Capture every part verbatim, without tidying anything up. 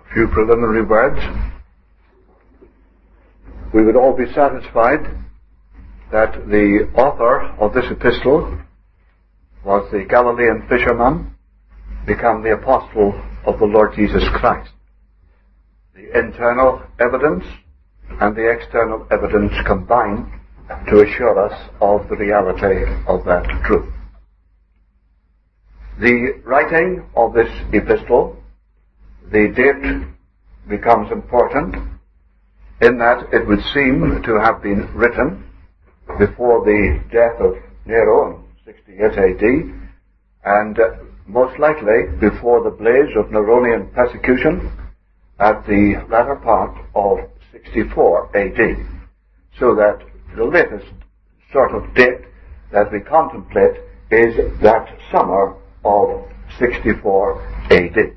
few preliminary words. We would all be satisfied that the author of this epistle was the Galilean fisherman, become the apostle of the Lord Jesus Christ. The internal evidence and the external evidence combine to assure us of the reality of that truth. The writing of this epistle, the date becomes important in that it would seem to have been written before the death of Nero in sixty-eight A D, and uh, most likely before the blaze of Neronian persecution at the latter part of sixty-four A D, so that the latest sort of date that we contemplate is that summer of sixty-four A D.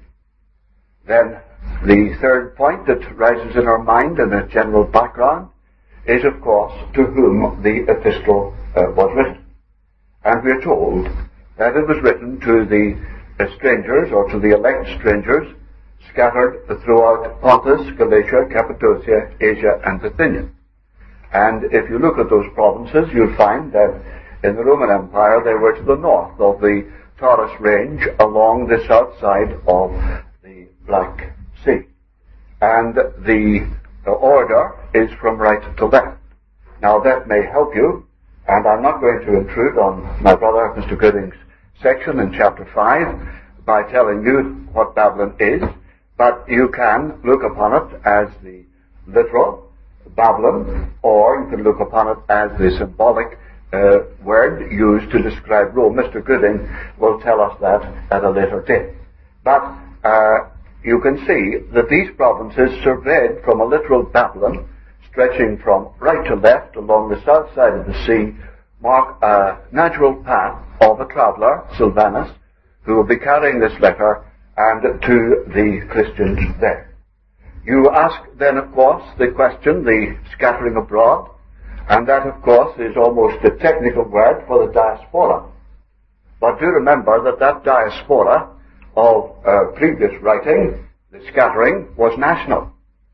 Then the third point that rises in our mind in a general background is, of course, to whom the epistle uh, was written. And we are told that it was written to the uh, strangers, or to the elect strangers, scattered throughout Pontus, Galatia, Cappadocia, Asia, and Bithynia. And if you look at those provinces, you'll find that in the Roman Empire they were to the north of the Taurus range along the south side of the Black Sea. And the, the order is from right to left. Now that may help you, and I'm not going to intrude on my brother Mister Gooding's section in chapter five by telling you what Babylon is, but you can look upon it as the literal Babylon, or you can look upon it as the symbolic uh, word used to describe Rome. Mister Gooding will tell us that at a later date. But uh, you can see that these provinces surveyed from a literal Babylon, stretching from right to left along the south side of the sea, mark a natural path of a traveller, Silvanus, who will be carrying this letter and to the Christians there. You ask then, of course, the question, the scattering abroad, and that, of course, is almost a technical word for the diaspora. But do remember that that diaspora of uh, previous writing, the scattering, was national.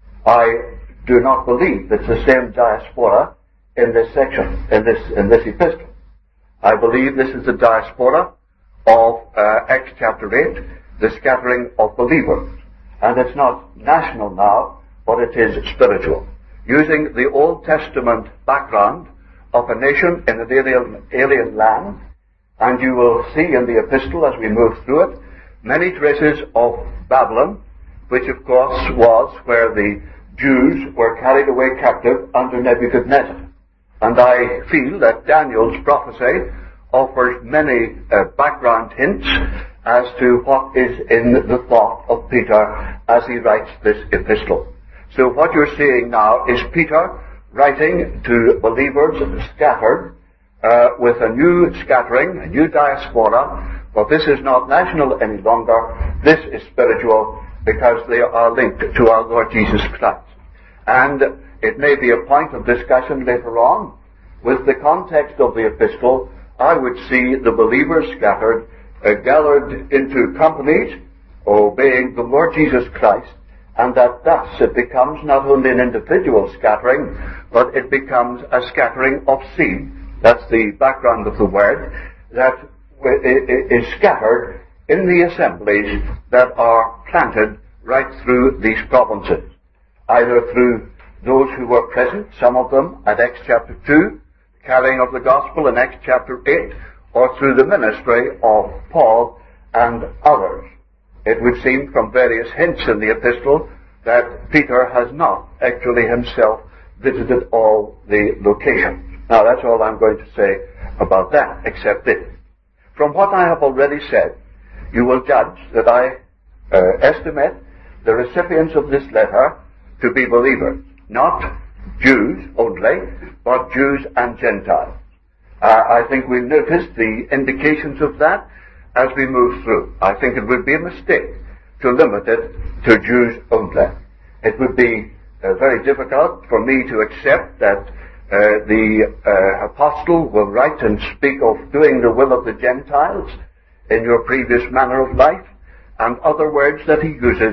I do not believe it's the same diaspora in this section, in this in this epistle. I believe this is the diaspora of uh, Acts chapter eight, the scattering of believers. And it's not national now, but it is spiritual. Using the Old Testament background of a nation in an alien, alien land, and you will see in the epistle as we move through it, many traces of Babylon, which of course was where the Jews were carried away captive under Nebuchadnezzar. And I feel that Daniel's prophecy offers many uh, background hints as to what is in the thought of Peter as he writes this epistle. So what you're seeing now is Peter writing to believers scattered uh, with a new scattering, a new diaspora, but this is not national any longer. This is spiritual because they are linked to our Lord Jesus Christ. And it may be a point of discussion later on. With the context of the epistle, I would see the believers scattered, uh, gathered into companies, obeying the Lord Jesus Christ, and that thus it becomes not only an individual scattering, but it becomes a scattering of seed. That's the background of the word, that is scattered in the assemblies that are planted right through these provinces, either through those who were present, some of them at Acts chapter two, carrying of the gospel in Acts chapter eight, or through the ministry of Paul and others. It would seem from various hints in the epistle that Peter has not actually himself visited all the locations. Now that's all I'm going to say about that, except this. From what I have already said, you will judge that I uh, estimate the recipients of this letter to be believers, not Jews only, but Jews and Gentiles. Uh, I think we've noticed the indications of that as we move through. I think it would be a mistake to limit it to Jews only. It would be uh, very difficult for me to accept that uh, the uh, apostle will write and speak of doing the will of the Gentiles in your previous manner of life, and other words that he uses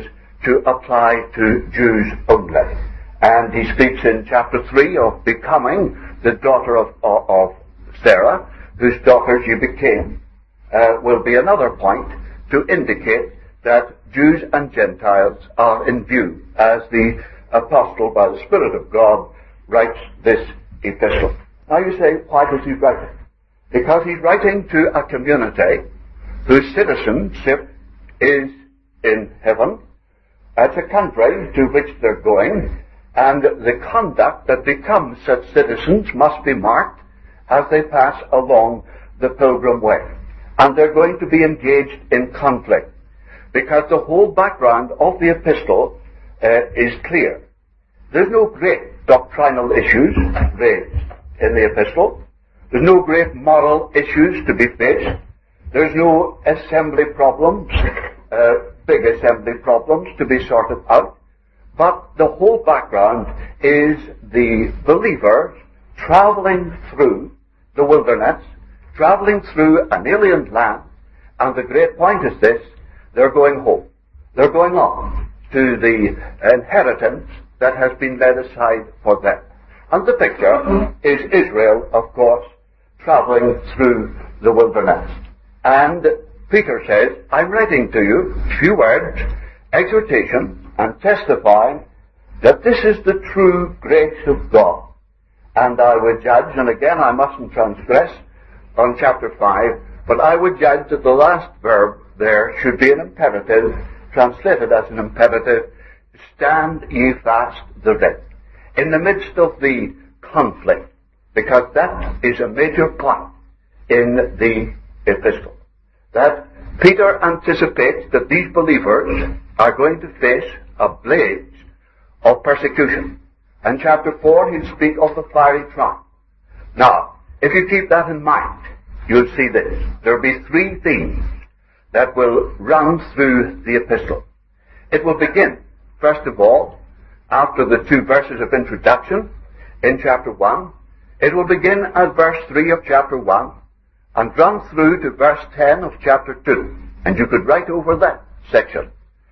to apply to Jews only. And he speaks in chapter three of becoming the daughter of, of, of Sarah, whose daughters you became, uh, will be another point to indicate that Jews and Gentiles are in view as the apostle, by the Spirit of God, writes this epistle. Now you say, why does he write it? Because he's writing to a community whose citizenship is in heaven. It's a country to which they're going, and the conduct that becomes such citizens must be marked as they pass along the pilgrim way. And they're going to be engaged in conflict, because the whole background of the epistle uh, is clear. There's no great doctrinal issues raised in the epistle. There's no great moral issues to be faced. There's no assembly problems, uh, big assembly problems to be sorted out. But the whole background is the believers traveling through the wilderness, traveling through an alien land, and the great point is this: they're going home. They're going on to the inheritance that has been laid aside for them. And the picture is Israel, of course, traveling through the wilderness. And Peter says, I'm writing to you few words, exhortation, and testifying that this is the true grace of God. And I would judge, and again I mustn't transgress on chapter five, but I would judge that the last verb there should be an imperative, translated as an imperative, stand ye fast the red, in the midst of the conflict, because that is a major point in the epistle. That Peter anticipates that these believers are going to face a blaze of persecution. And chapter four, he'll speak of the fiery trial. Now, if you keep that in mind, you'll see this. There'll be three themes that will run through the epistle. It will begin, first of all, after the two verses of introduction in chapter one. It will begin at verse three of chapter one and run through to verse ten of chapter two. And you could write over that section,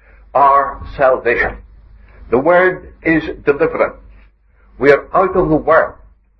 our salvation. The word is deliverance. We are out of the world.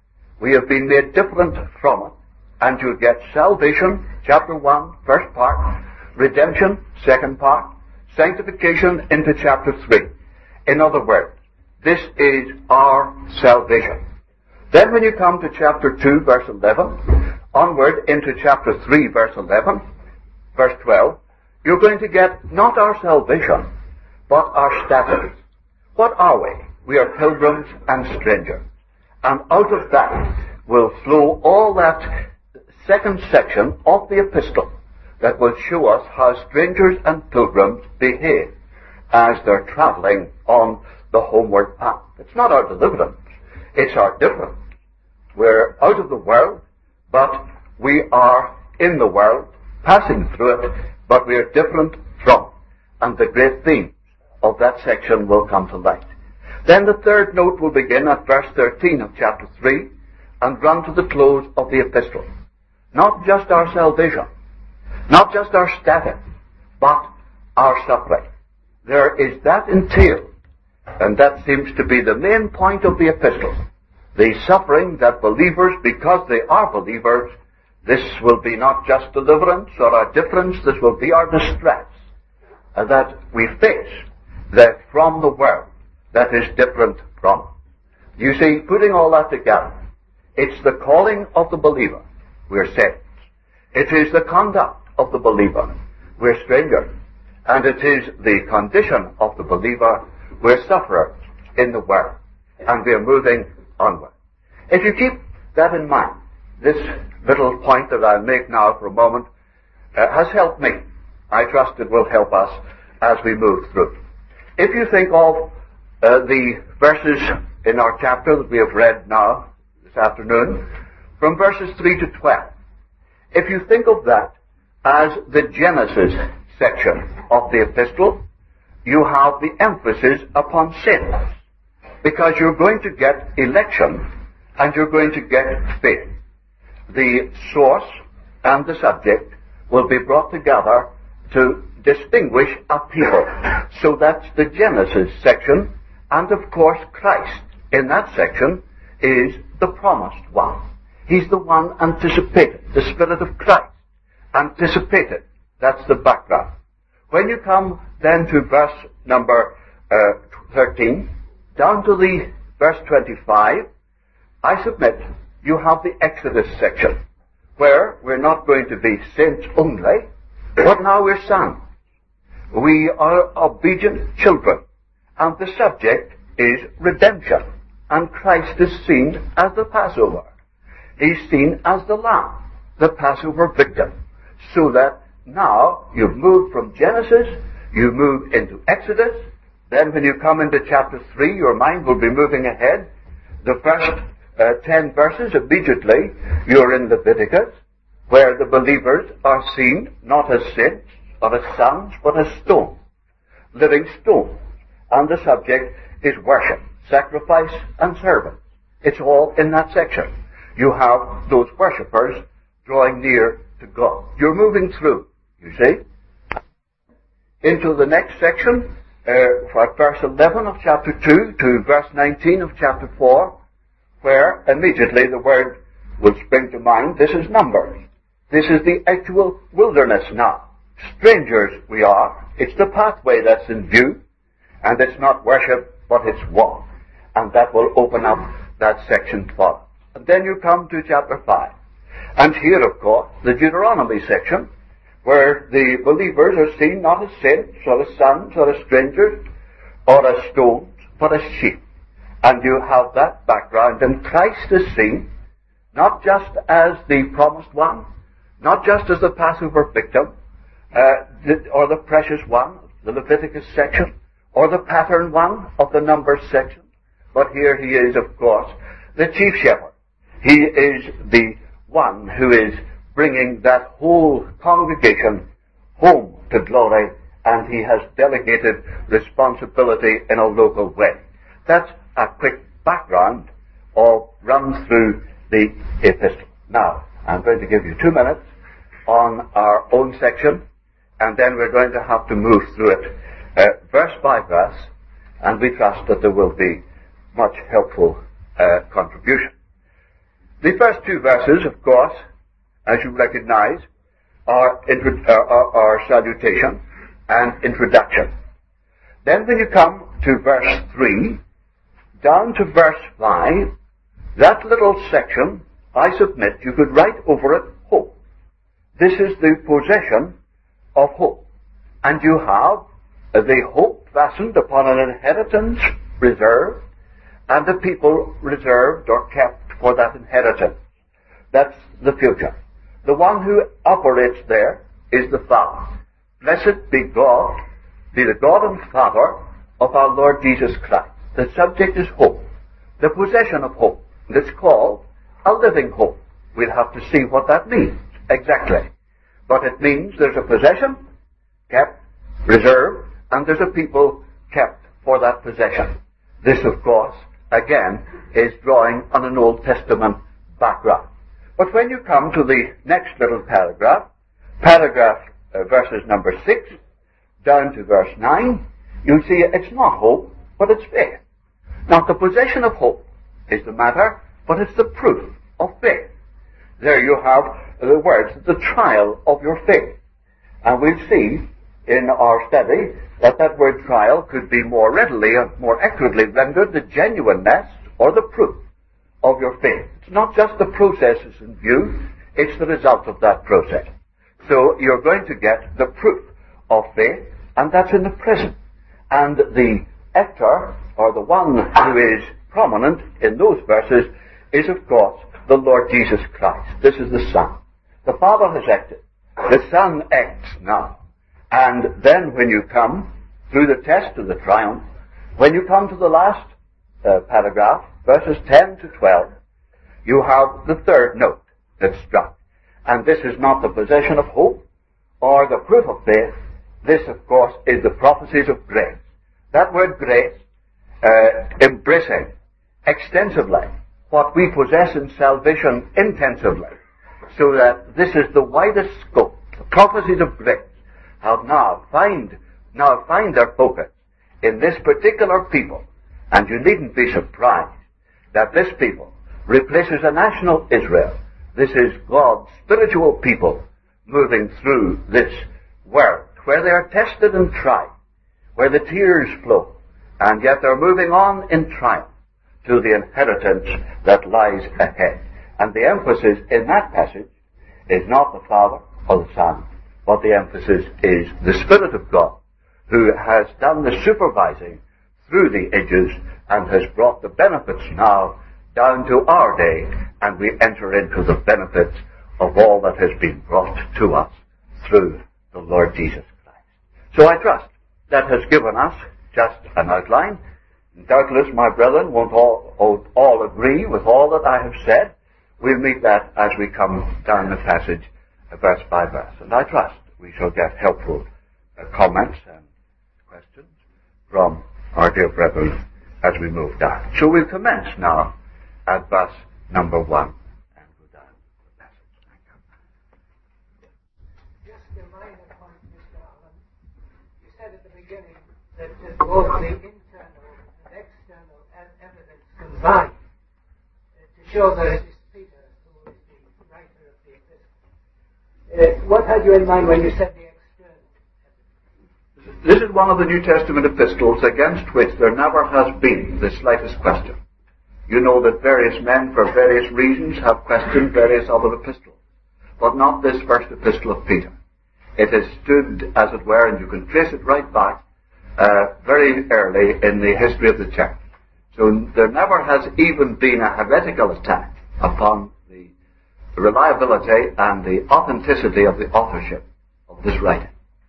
We have been made different from it. And you get salvation, chapter one, first part, redemption, second part, sanctification into chapter three. In other words, this is our salvation. Then when you come to chapter two, verse eleven, onward into chapter three, verse eleven, verse twelve, you're going to get not our salvation, but our status. What are we? We are pilgrims and strangers. And out of that will flow all that second section of the epistle that will show us how strangers and pilgrims behave as they're traveling on the homeward path. It's not our deliverance, it's our difference. We're out of the world, but we are in the world, passing through it, but we are different from it. And the great themes of that section will come to light. Then the third note will begin at verse thirteen of chapter three and run to the close of the epistle. Not just our salvation, not just our status, but our suffering. There is that entailed, and that seems to be the main point of the epistle. The suffering that believers, because they are believers, this will be not just deliverance or our difference, this will be our distress uh, that we face that from the world that is different from it. You see, putting all that together, it's the calling of the believer. We're saved. It is the conduct of the believer. We're strangers. And it is the condition of the believer. We're sufferers in the world. And we're moving onward. If you keep that in mind, this little point that I'll make now for a moment uh, has helped me. I trust it will help us as we move through. If you think of uh, the verses in our chapter that we have read now this afternoon, from verses three to twelve, if you think of that as the Genesis section of the epistle, you have the emphasis upon sin, because you're going to get election and you're going to get faith. The source and the subject will be brought together to distinguish a people. So that's the Genesis section, and of course Christ in that section is the promised one. He's the one anticipated, the Spirit of Christ, anticipated. That's the background. When you come then to verse number uh, thirteen, down to the verse twenty-five, I submit you have the Exodus section, where we're not going to be saints only, but now we're sons. We are obedient children, and the subject is redemption, and Christ is seen as the Passover. He's seen as the Lamb, the Passover victim, so that now you've moved from Genesis, you move into Exodus, then when you come into chapter three, your mind will be moving ahead. The first uh, ten verses, immediately, you're in Leviticus, where the believers are seen not as saints or as sons, but as stones, living stones. And the subject is worship, sacrifice, and service. It's all in that section. You have those worshippers drawing near to God. You're moving through, you see, into the next section, uh, from verse eleven of chapter two to verse nineteen of chapter four, where immediately the word will spring to mind. This is Numbers. This is the actual wilderness now. Strangers we are. It's the pathway that's in view, and it's not worship, but it's walk. And that will open up that section for us. And then you come to chapter five. And here, of course, the Deuteronomy section, where the believers are seen not as saints, or as sons, or as strangers, or as stones, but as sheep. And you have that background, and Christ is seen not just as the promised one, not just as the Passover victim, uh, the, or the precious one, the Leviticus section, or the pattern one of the Numbers section, but here he is, of course, the chief shepherd. He is the one who is bringing that whole congregation home to glory, and he has delegated responsibility in a local way. That's a quick background of run through the epistle. Now, I'm going to give you two minutes on our own section, and then we're going to have to move through it uh, verse by verse, and we trust that there will be much helpful uh, contribution. The first two verses, of course, as you recognize, are, intro- are, are, are salutation and introduction. Then when you come to verse three, down to verse five, that little section, I submit, you could write over it, hope. This is the possession of hope. And you have the hope fastened upon an inheritance reserved, and the people reserved or kept for that inheritance. That's the future. The one who operates there is the Father. Blessed be God, be the God and Father of our Lord Jesus Christ. The subject is hope, the possession of hope. It's called a living hope. We'll have to see what that means exactly. But it means there's a possession kept, reserved, and there's a people kept for that possession. This, of course, again, is drawing on an Old Testament background. But when you come to the next little paragraph, paragraph uh, verses number six, down to verse nine, you see it's not hope, but it's faith. Not the possession of hope is the matter, but it's the proof of faith. There you have the words, the trial of your faith. And we'll see in our study that that word trial could be more readily and more accurately rendered the genuineness or the proof of your faith. It's not just the processes in view, it's the result of that process. So you're going to get the proof of faith, and that's in the present. And the actor, or the one who is prominent in those verses, is of course the Lord Jesus Christ. This is the Son. The Father has acted. The Son acts now. And then when you come through the test of the triumph, when you come to the last uh, paragraph, verses ten to twelve, you have the third note that's struck. And this is not the possession of hope or the proof of faith. This, of course, is the prophecies of grace. That word grace, uh, embracing extensively what we possess in salvation intensively, so that this is the widest scope. The prophecies of grace have now find, now find their focus in this particular people. And you needn't be surprised that this people replaces a national Israel. This is God's spiritual people moving through this world, where they are tested and tried, where the tears flow, and yet they're moving on in triumph to the inheritance that lies ahead. And the emphasis in that passage is not the Father or the Son, but the emphasis is the Spirit of God, who has done the supervising through the ages and has brought the benefits now down to our day, and we enter into the benefits of all that has been brought to us through the Lord Jesus Christ. So I trust that has given us just an outline. Doubtless my brethren won't all, won't all agree with all that I have said. We'll meet that as we come down the passage verse by verse. And I trust we shall get helpful uh, comments and questions from our dear brethren as we move down. So we'll commence now at verse number one and go down the passage. Thank you. Just a minor point, Mister Allen. You said at the beginning that uh, both the internal and external evidence combine uh, to show that it is Peter who is the writer of the epistle. Uh, what had you in mind when you said the external evidence? This is one of the New Testament epistles against which there never has been the slightest question. You know that various men, for various reasons, have questioned various other epistles, but not this first epistle of Peter. It has stood, as it were, and you can trace it right back uh, very early in the history of the church. So there never has even been a heretical attack upon the reliability and the authenticity of the authorship of this writing.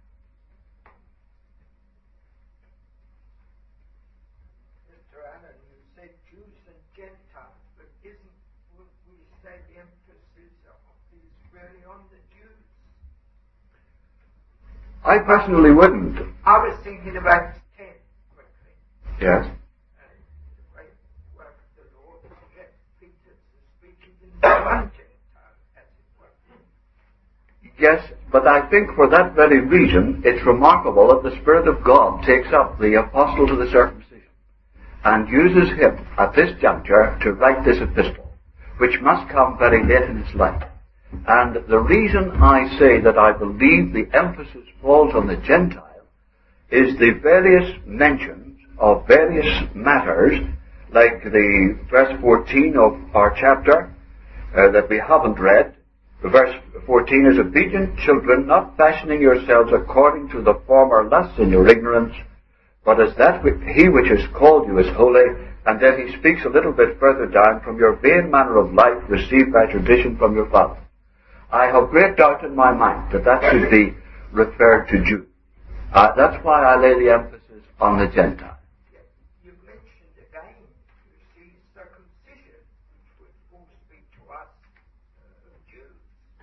I personally wouldn't. I was thinking about ten quickly. Yes. And the great work of the Lord to get Peter to speaking in the one Gentile, as it were. Yes, but I think for that very reason, it's remarkable that the Spirit of God takes up the apostle to the circumcision and uses him at this juncture to write this epistle, which must come very late in his life. And the reason I say that I believe the emphasis falls on the Gentile is the various mentions of various matters, like the verse fourteen of our chapter uh, that we haven't read. Verse fourteen is, obedient children, not fashioning yourselves according to the former lusts in your ignorance, but as that he which has called you is holy. And then he speaks a little bit further down, from your vain manner of life received by tradition from your father. I have great doubt in my mind that that should be referred to Jews. Uh, that's why I lay the emphasis on the Gentile. You mentioned again, you see, circumcision, which would all speak to us uh, Jews.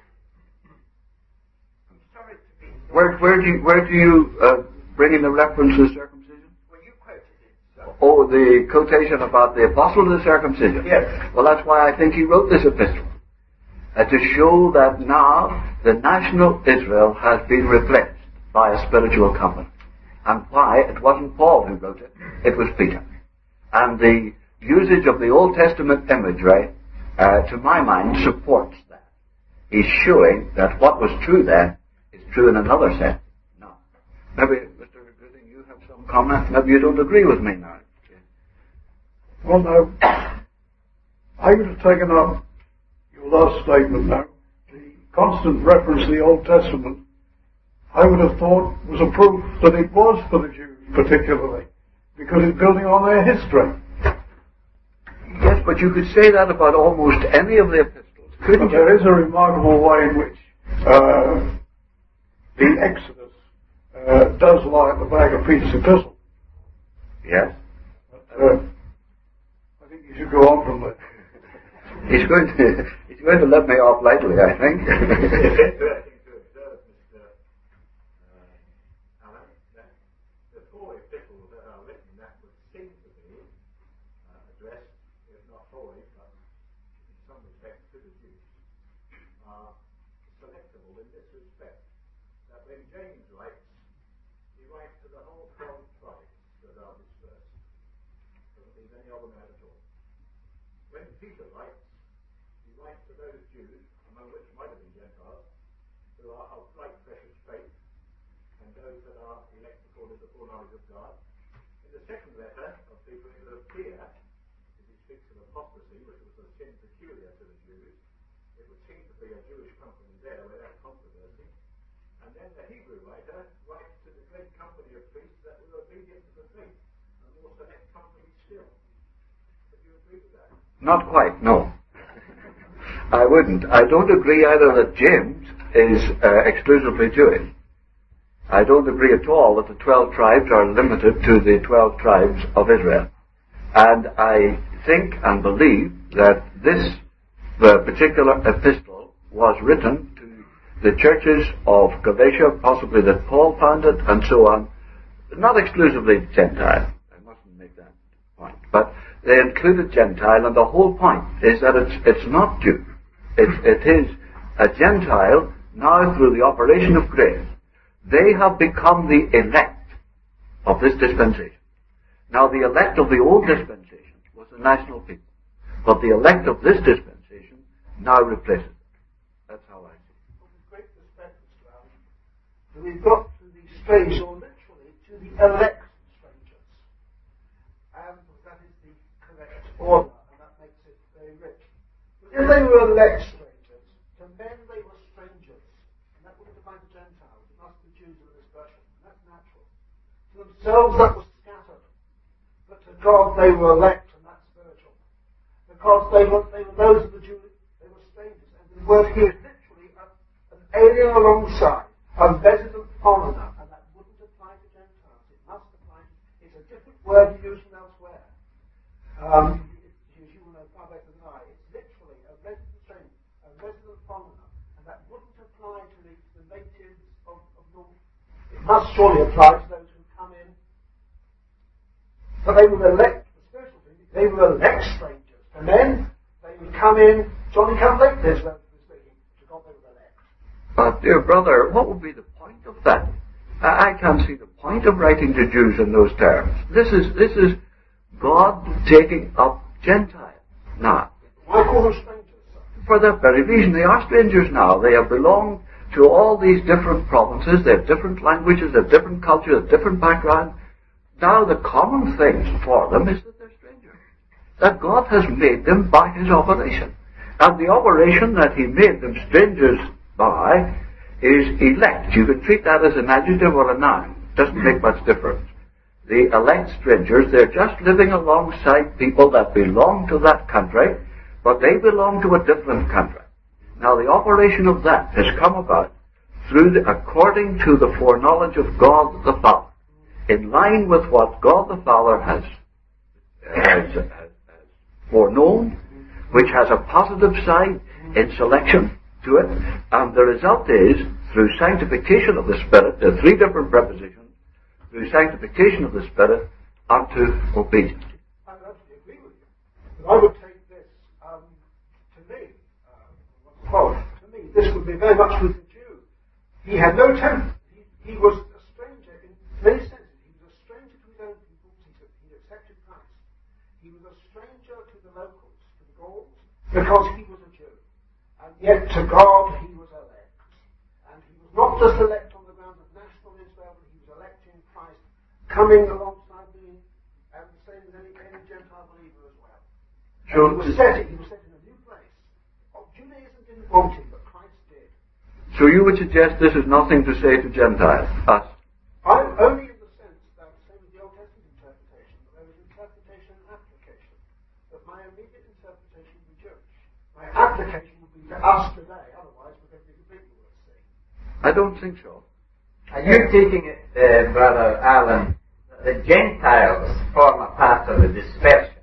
I'm sorry to be... Where, where do you, where do you uh, bring in the reference to circumcision? Well, you quoted it. So. Oh, the quotation about the apostle of the circumcision. Yes. Well, that's why I think he wrote this epistle. Uh, to show that now the national Israel has been replaced by a spiritual covenant. And why? It wasn't Paul who wrote it, it was Peter. And the usage of the Old Testament imagery, uh, to my mind, supports that. He's showing that what was true then is true in another sense. No. Maybe, Mister Gooding, you have some comment? Maybe you don't agree with me now. Well, no. I would have taken up last statement now, the constant reference to the Old Testament, I would have thought was a proof that it was for the Jews particularly, because it's building on their history. Yes, but you could say that about almost any of the epistles, couldn't but you? There is a remarkable way in which uh, the Exodus uh, does lie at the back of Peter's epistle. Yes. But, uh, I think you should go on from there. He's going to, he's going to let me off lightly, I think. The four epistles that are written that would seem to be uh, addressed, if not wholly, but in some respect to the Jews, are selectable in this respect. That when James writes leave any of them out at all. When Peter writes, he writes to those Jews, among which might have been Gentiles, who are of like precious faith, and those that are elect according to the foreknowledge of God. In the second letter of Peter, it would appear, as he speaks of apostasy, which was a sin peculiar to the Jews, it would seem to be a Jewish company there without controversy. And then the Hebrew writer writes to the great company of priests that were obedient to the faith, and more select company still. Would you agree with that? Not quite, no. I wouldn't. I don't agree either that James is uh, exclusively Jewish. I don't agree at all that the twelve tribes are limited to the twelve tribes of Israel. And I think and believe that this the particular epistle was written to the churches of Galatia, possibly that Paul founded, and so on. Not exclusively Gentile. I mustn't make that point. But they included Gentile, and the whole point is that it's, it's not Jew. It, it is a Gentile now through the operation of grace. They have become the elect of this dispensation. Now the elect of the old dispensation was the national people. But the elect of this dispensation now replaces it. That's how I see it. With great respect, Mister Allen, we've got to the stage, or literally, to the elect strangers. And that is the correct order, and that makes it very rich. But if they were elect strangers, to men they were strangers. And that wouldn't apply to Gentiles. It must be Jews of this version. And that's natural. To themselves that was scattered. But to God they were elect, and that's spiritual. Because they were, they were those of the Jews, they were strangers. And the word here is literally a, an alien alongside, a resident foreigner. And that wouldn't apply to Gentiles. It must apply, it's a different word used from elsewhere. Um, as you will know far better than I, it's literally a resident stranger, a resident foreigner. And that wouldn't apply to the, the natives of, of North. It must surely apply to those who come in. But they were elect, the spiritual thing, they were elect strangers. And then they would come in, Johnny come late, this speaking, to God they were elect. But, dear brother, what would be the point of that? I, I can't see the point of writing to Jews in those terms. This is this is God taking up Gentiles now. Why call them strangers, sir? For that very reason, they are strangers now. They have belonged to all these different provinces. They have different languages, they have different cultures, they have different backgrounds. Now the common thing for them is that they're strangers. That God has made them by His operation. And the operation that He made them strangers by is elect. You can treat that as an adjective or a noun. It doesn't make much difference. The elect strangers, they're just living alongside people that belong to that country, but they belong to a different country. Now the operation of that has come about through the, according to the foreknowledge of God the Father, in line with what God the Father has, has, has, has foreknown, which has a positive side in selection to it, and the result is, through sanctification of the Spirit, there are three different prepositions, through sanctification of the Spirit, unto obedience. I would absolutely agree with you. But I would take this, um, to me, uh, well, to me, this would be very much with the Jew. He had no temper. He, he was a stranger in many senses. He was a stranger to his own people. He, he accepted Christ. He was a stranger to the locals, to the Gauls, because he was a Jew. And yet to God he was elect. And he was not just elect on the grounds of national Israel, but he was elect in Christ, coming alongside being and the same as any, any Gentile believer as well. So he was set he was set in a new place. Oh, Judaism didn't want him, but Christ did. So you would suggest this is nothing to say to Gentiles, us? I'm only in the sense that, same as the Old Testament interpretation, that there was interpretation and application. That my immediate interpretation would be Jewish. My application would be to us today, otherwise we're going to be completely worse. I don't think so. Are you taking it, uh, Brother Allen, that the Gentiles form a part of the dispersion?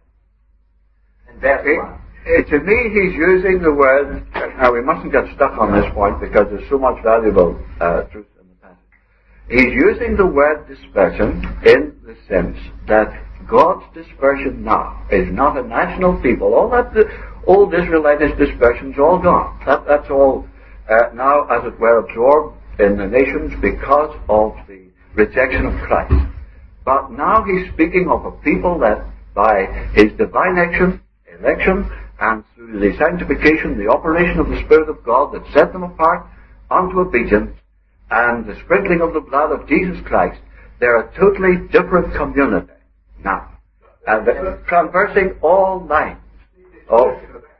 In verse It, one. it, to me, he's using the word, now we mustn't get stuck on this point because there's so much valuable uh, truth in the passage. He's using the word dispersion in the sense that God's dispersion now is not a national people. All that the old Israelitish dispersion's all gone. That, that's all uh, now, as it were, absorbed in the nations because of the rejection of Christ. But now he's speaking of a people that by his divine action, election, and through the sanctification, the operation of the Spirit of God that set them apart unto obedience, and the sprinkling of the blood of Jesus Christ, they're a totally different community now, and uh, traversing all lines. Oh.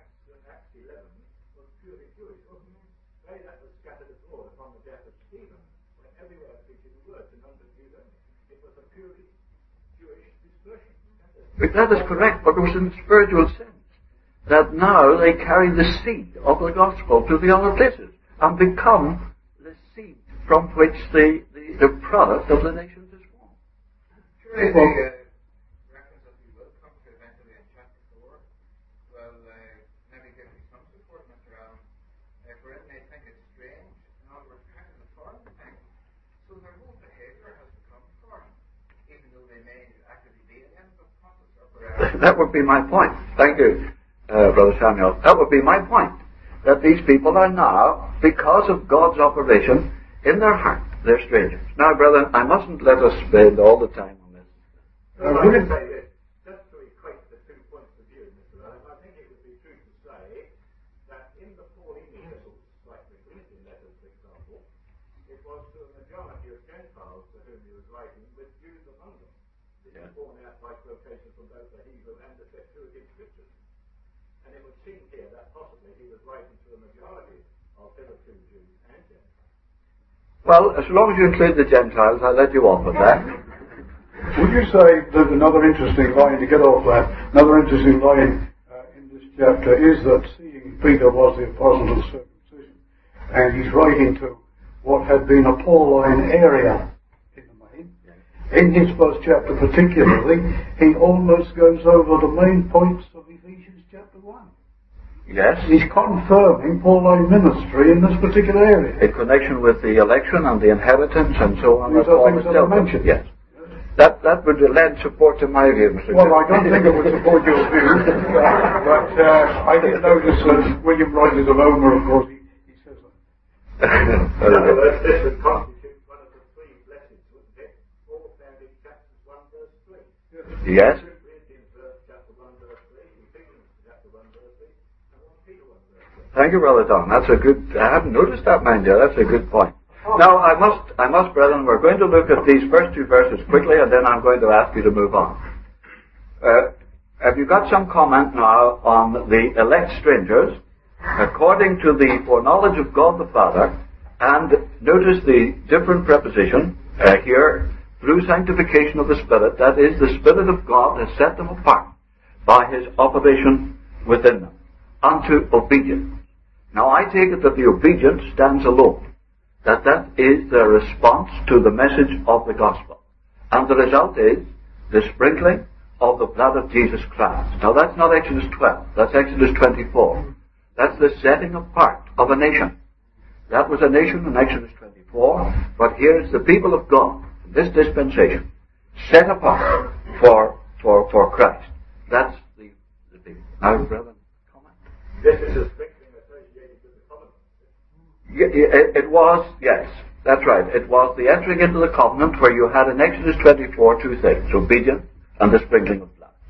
That is correct, but it was in a spiritual sense. That now they carry the seed of the gospel to the other places and become the seed from which the, the, the product of the nations is formed. Surely the uh, reference that we will come to eventually in chapter four will uh, maybe give me some support, Mister Allen. Uh, for it may think it's strange, in other words, kind of a foreign thing. So their whole behavior has become foreign, even though they may actually be in the process of forever. That would be my point. Thank you. Uh, Brother Samuel, that would be my point. That these people are now, because of God's operation in their heart, they're strangers. Now, brethren, I mustn't let us spend all the time on this. Uh, I would say this, just to equate the two points of view, Mister Allen, I think it would be true to say that in the Pauline epistles, like the Corinthian letters, for example, it was to a majority of Gentiles to whom he was writing, with Jews among them. This is borne out by quotation from both the Hebrew and the Septuagint scriptures. And it would seem here that possibly he was writing to a majority of hitherto Jews and Gentiles. Well, as long as you include the Gentiles, I'll let you off with that. Would you say that another interesting line, to get off that, another interesting line uh, in this chapter is that seeing Peter was the apostle of circumcision, and he's writing to what had been a Pauline area in the main. In his first chapter particularly, he almost goes over the main points of Ephesians chapter one. Yes. He's confirming Pauline ministry in this particular area. In connection with the election and the inheritance and so on. These are things that are mentioned. Yes. That that would lend support to my view, Mister Well, I don't think it would support your view, but uh, I did notice that William Wright is a Homer, of course, he, he says that. In other words, this would constitute one of the three blessings, wouldn't it? All found in chapters one, verse three. Yes. Thank you, Brother Don. That's a good, I haven't noticed that, mind you. That's a good point. Now, I must, I must, brethren, we're going to look at these first two verses quickly, and then I'm going to ask you to move on. Uh, have you got some comment now on the elect strangers, according to the foreknowledge of God the Father, and notice the different preposition uh, here, through sanctification of the Spirit, that is, the Spirit of God has set them apart by his operation within them, unto obedience. Now, I take it that the obedience stands alone, that that is their response to the message of the gospel. And the result is the sprinkling of the blood of Jesus Christ. Now, that's not Exodus twelve, that's Exodus twenty-four. That's the setting apart of a nation. That was a nation in Exodus twenty-four, but here is the people of God, this dispensation, set apart for, for, for Christ. That's the, the people. Now, brethren, comment. This is a sprinkling associated with the covenant. It, it was, yes, that's right. It was the entering into the covenant where you had in Exodus twenty-four two things, obedience and the sprinkling of blood.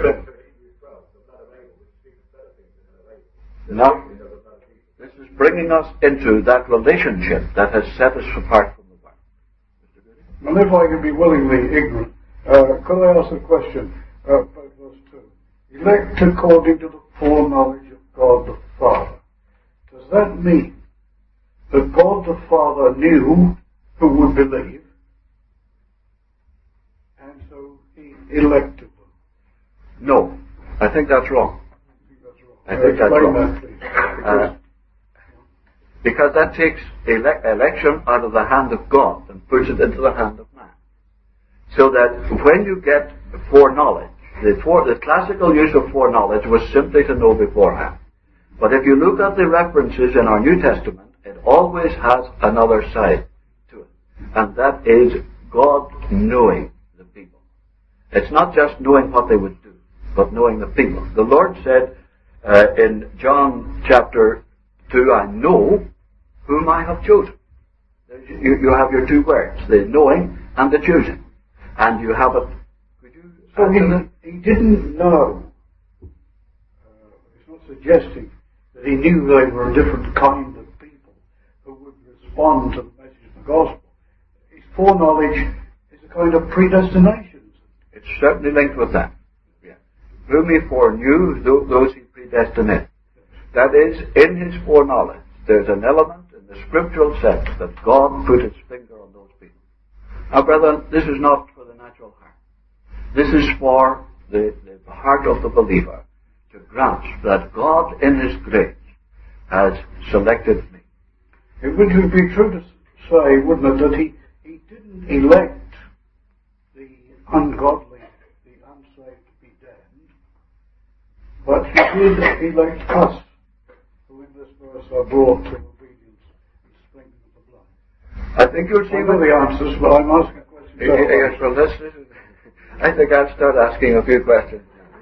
Now, this is bringing us into that relationship that has set us apart from the world. And if I can be willingly ignorant, uh, could I ask a question uh, about verse two? Elect according to the foreknowledge of God the Father. Does that mean that God the Father knew who would believe, and so he elected them? No, I think that's wrong. I think that's wrong. I think that's wrong. Uh, because that takes ele- election out of the hand of God and puts it into the hand of man. So that when you get foreknowledge, the, fore, the classical use of foreknowledge was simply to know beforehand. But if you look at the references in our New Testament, it always has another side to it. And that is God knowing the people. It's not just knowing what they would do, but knowing the people. The Lord said uh, in John chapter two, I know whom I have chosen. You, you have your two words, the knowing and the choosing. And you have it. Could you So he, he didn't know, uh, it's not suggesting that he knew they were a different kind of people who would respond to the message of the gospel. His foreknowledge is a kind of predestination. It's certainly linked with that. Yeah. Whom he foreknew, those he predestinated. That is, in his foreknowledge, there's an element in the scriptural sense that God put his finger on those people. Now, brethren, this is not for the natural heart. This is for the, the heart of the believer to grasp that God, in his grace, has selected me. It would be true to say, wouldn't it, that he, he didn't elect the ungodly, the unsaved to be damned, but he did elect us, who in this verse are brought to obedience and sprinkling of the blood. I think you'll see I know the answers, but I'm asking a question. Yes, well, this, this is, I think I'll start asking a few questions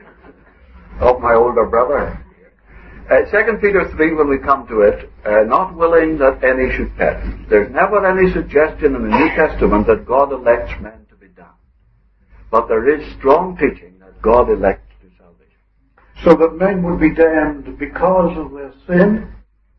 of my older brother. Uh, Second Peter three, when we come to it, uh, not willing that any should perish. There's never any suggestion in the New Testament that God elects men to be damned. But there is strong teaching that God elects to salvation. So that men would be damned because of their sin,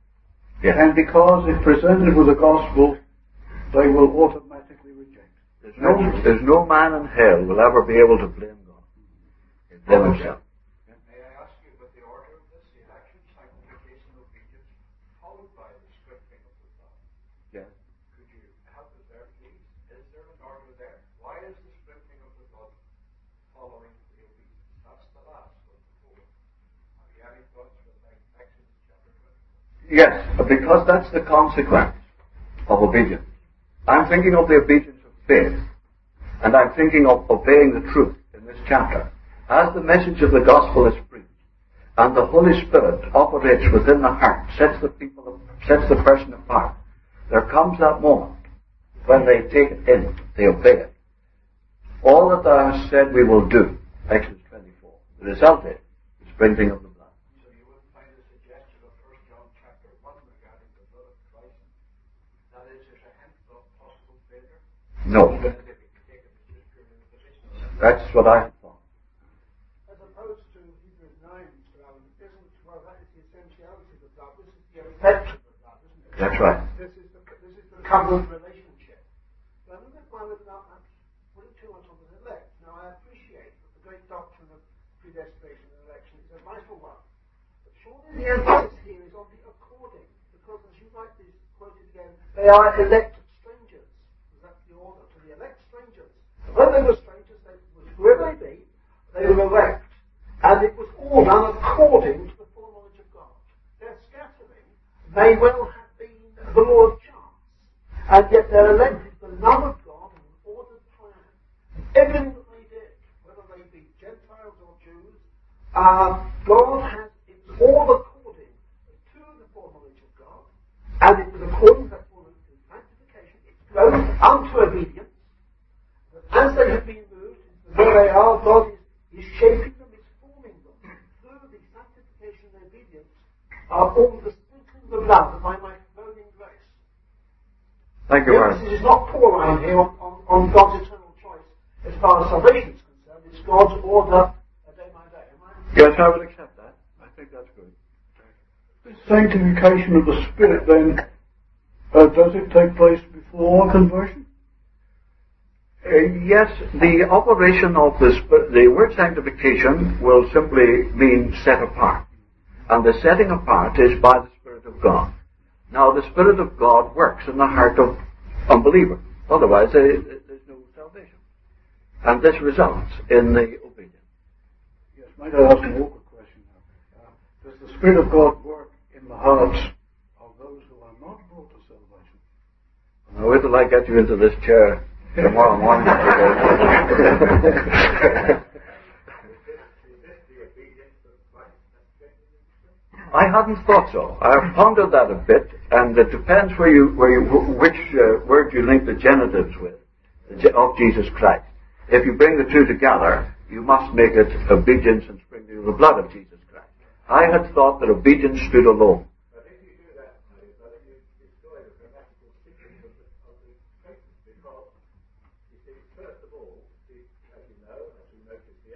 Yes. and because if presented with the gospel, they will automatically reject. There's no, there's no man in hell will ever be able to blame God. He'll blame himself. May I ask you about the order of this? The election, sanctification, obedience, followed by the sprinkling of the blood. Yeah. Could you help us there, please? Is there an order there? Why is the sprinkling of the blood following the obedience? That's the last one before. Have you any thoughts with like Exodus chapter twenty-four? Yes, because that's the consequence of obedience. I'm thinking of the obedience of faith, and I'm thinking of obeying the truth in this chapter. As the message of the gospel is preached, and the Holy Spirit operates within the heart, sets the people, sets the person apart, there comes that moment when they take it in, they obey it. All that thou hast said we will do, Exodus twenty-four. The result is the sprinkling of the blood. So you wouldn't find a suggestion of First John chapter one regarding the blood of Christ? That is, there's a hint of possible failure? No. Even if it could take it as just purely the position. That's what I had thought. As opposed to Hebrews nine, Mister Allen, isn't, well, that is the essentiality of the blood. This is the effect of the blood, isn't it? That's right. This is the, this is the covenant relationship. But I'm not one of not putting too much on the elect. Now, I appreciate that the great doctrine of predestination and election is a vital one. But surely the emphasis here is on the according, because as you rightly quoted again, they are elected strangers. That's the order to the elect strangers. And when they were strangers, they, whoever they be, they were elect. And it was all done according to the foreknowledge of God. Their scattering may well have been the law of chance, and yet they're elected the love of God and an ordered plan. Everything that they did, whether they be Gentiles or Jews, uh, God has, it was all according to the foreknowledge of God, and it was according to that foreknowledge to sanctification, its growth unto obedience. But as they have been moved into where they are, God is, is shaping them, is forming them through the sanctification and obedience of all the sprinkling of the blood by my atoning grace. Thank you The very much. emphasis is not Pauline here on, on, on God's eternal choice as far as salvation is concerned. It's God's order uh, day by day. Am I? Yes, I would accept that. I think that's good. This sanctification of the Spirit, then, uh, does it take place before conversion? Uh, yes, the operation of the Spirit, the word sanctification will simply mean set apart. And the setting apart is by the Spirit of God. Now, the Spirit of God works in the heart of unbelievers. Otherwise, there, there's no salvation. And this results in the obedience. Yes, might I ask an awkward question now? Uh, does the Spirit of God work in the hearts of those who are not brought to salvation? Now, wait till I get you into this chair tomorrow morning. I hadn't thought so. I've pondered that a bit, and it depends where you, where you, which uh, word you link the genitives with, of Jesus Christ. If you bring the two together, you must make it obedience and sprinkling of the blood of Jesus Christ. I had thought that obedience stood alone. But if you do that, I think you destroy the grammatical sequence of the, of the statement, because, you see, first of all, the, as you know, as we noticed, the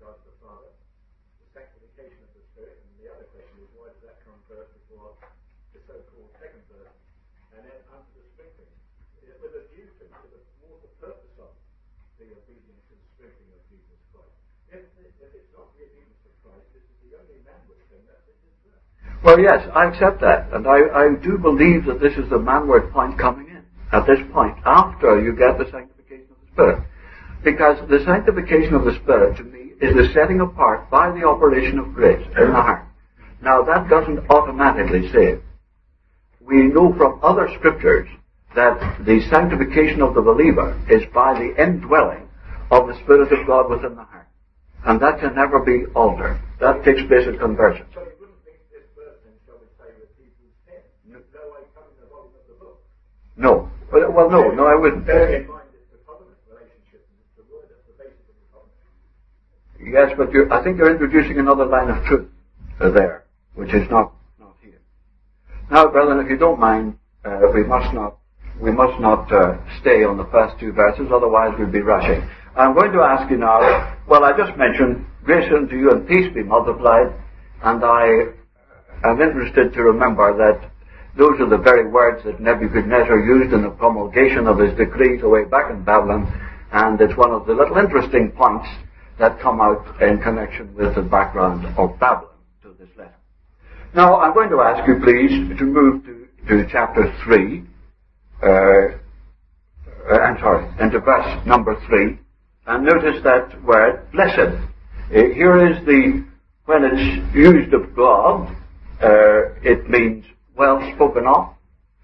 God the Father, the sanctification of the Spirit, and the other question is why does that come first before the so-called second verse, and then unto the sprinkling. With a view to, to the, more the purpose of the obedience and sprinkling of Jesus Christ. If, if it's not the obedience of Christ, this is the only manward thing that's in this verse. Well, yes, I accept that, and I, I do believe that this is the manward point coming in, at this point, after you get the sanctification of the Spirit. Because the sanctification of the Spirit, to me, is the setting apart by the operation of grace in the heart. Now, that doesn't automatically save. We know from other scriptures that the sanctification of the believer is by the indwelling of the Spirit of God within the heart. And that can never be altered. That takes place at conversion. So you wouldn't think this verse then shall we say with Hebrews ten? No. No way coming the volume of the book. No. Well, well no, no, I wouldn't. Bear in mind it's the covenant relationship, and it's the word that's the basis of the covenant. Yes, but you're, I think you're introducing another line of truth uh, there, which is not, not here. Now, brethren, if you don't mind, uh, we must not we must not uh, stay on the first two verses, otherwise we'll be rushing. I'm going to ask you now, well, I just mentioned, grace unto you and peace be multiplied, and I am interested to remember that those are the very words that Nebuchadnezzar used in the promulgation of his decrees away back in Babylon, and it's one of the little interesting points that come out in connection with the background of Babylon to this letter. Now, I'm going to ask you, please, to move to, to chapter three, uh, uh, I'm sorry, into verse number three, and notice that word, blessed. Uh, here is the, when it's used of God, uh, it means well spoken of.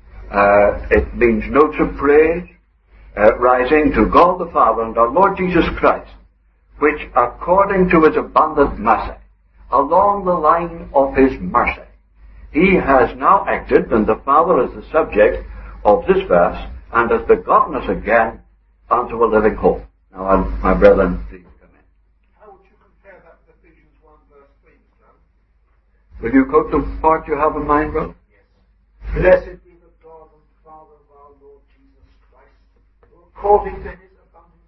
Uh, it means notes of praise, uh, rising to God the Father and our Lord Jesus Christ, which according to his abundant mercy, along the line of his mercy, he has now acted, and the Father is the subject of this verse, and has begotten us again unto a living hope. Now, my brethren, please come in. How would you compare that with Ephesians one verse three, Mister Will you quote the part you have in mind, brother? Yes. Blessed be the God and Father of our Lord Jesus Christ, who according to his abundant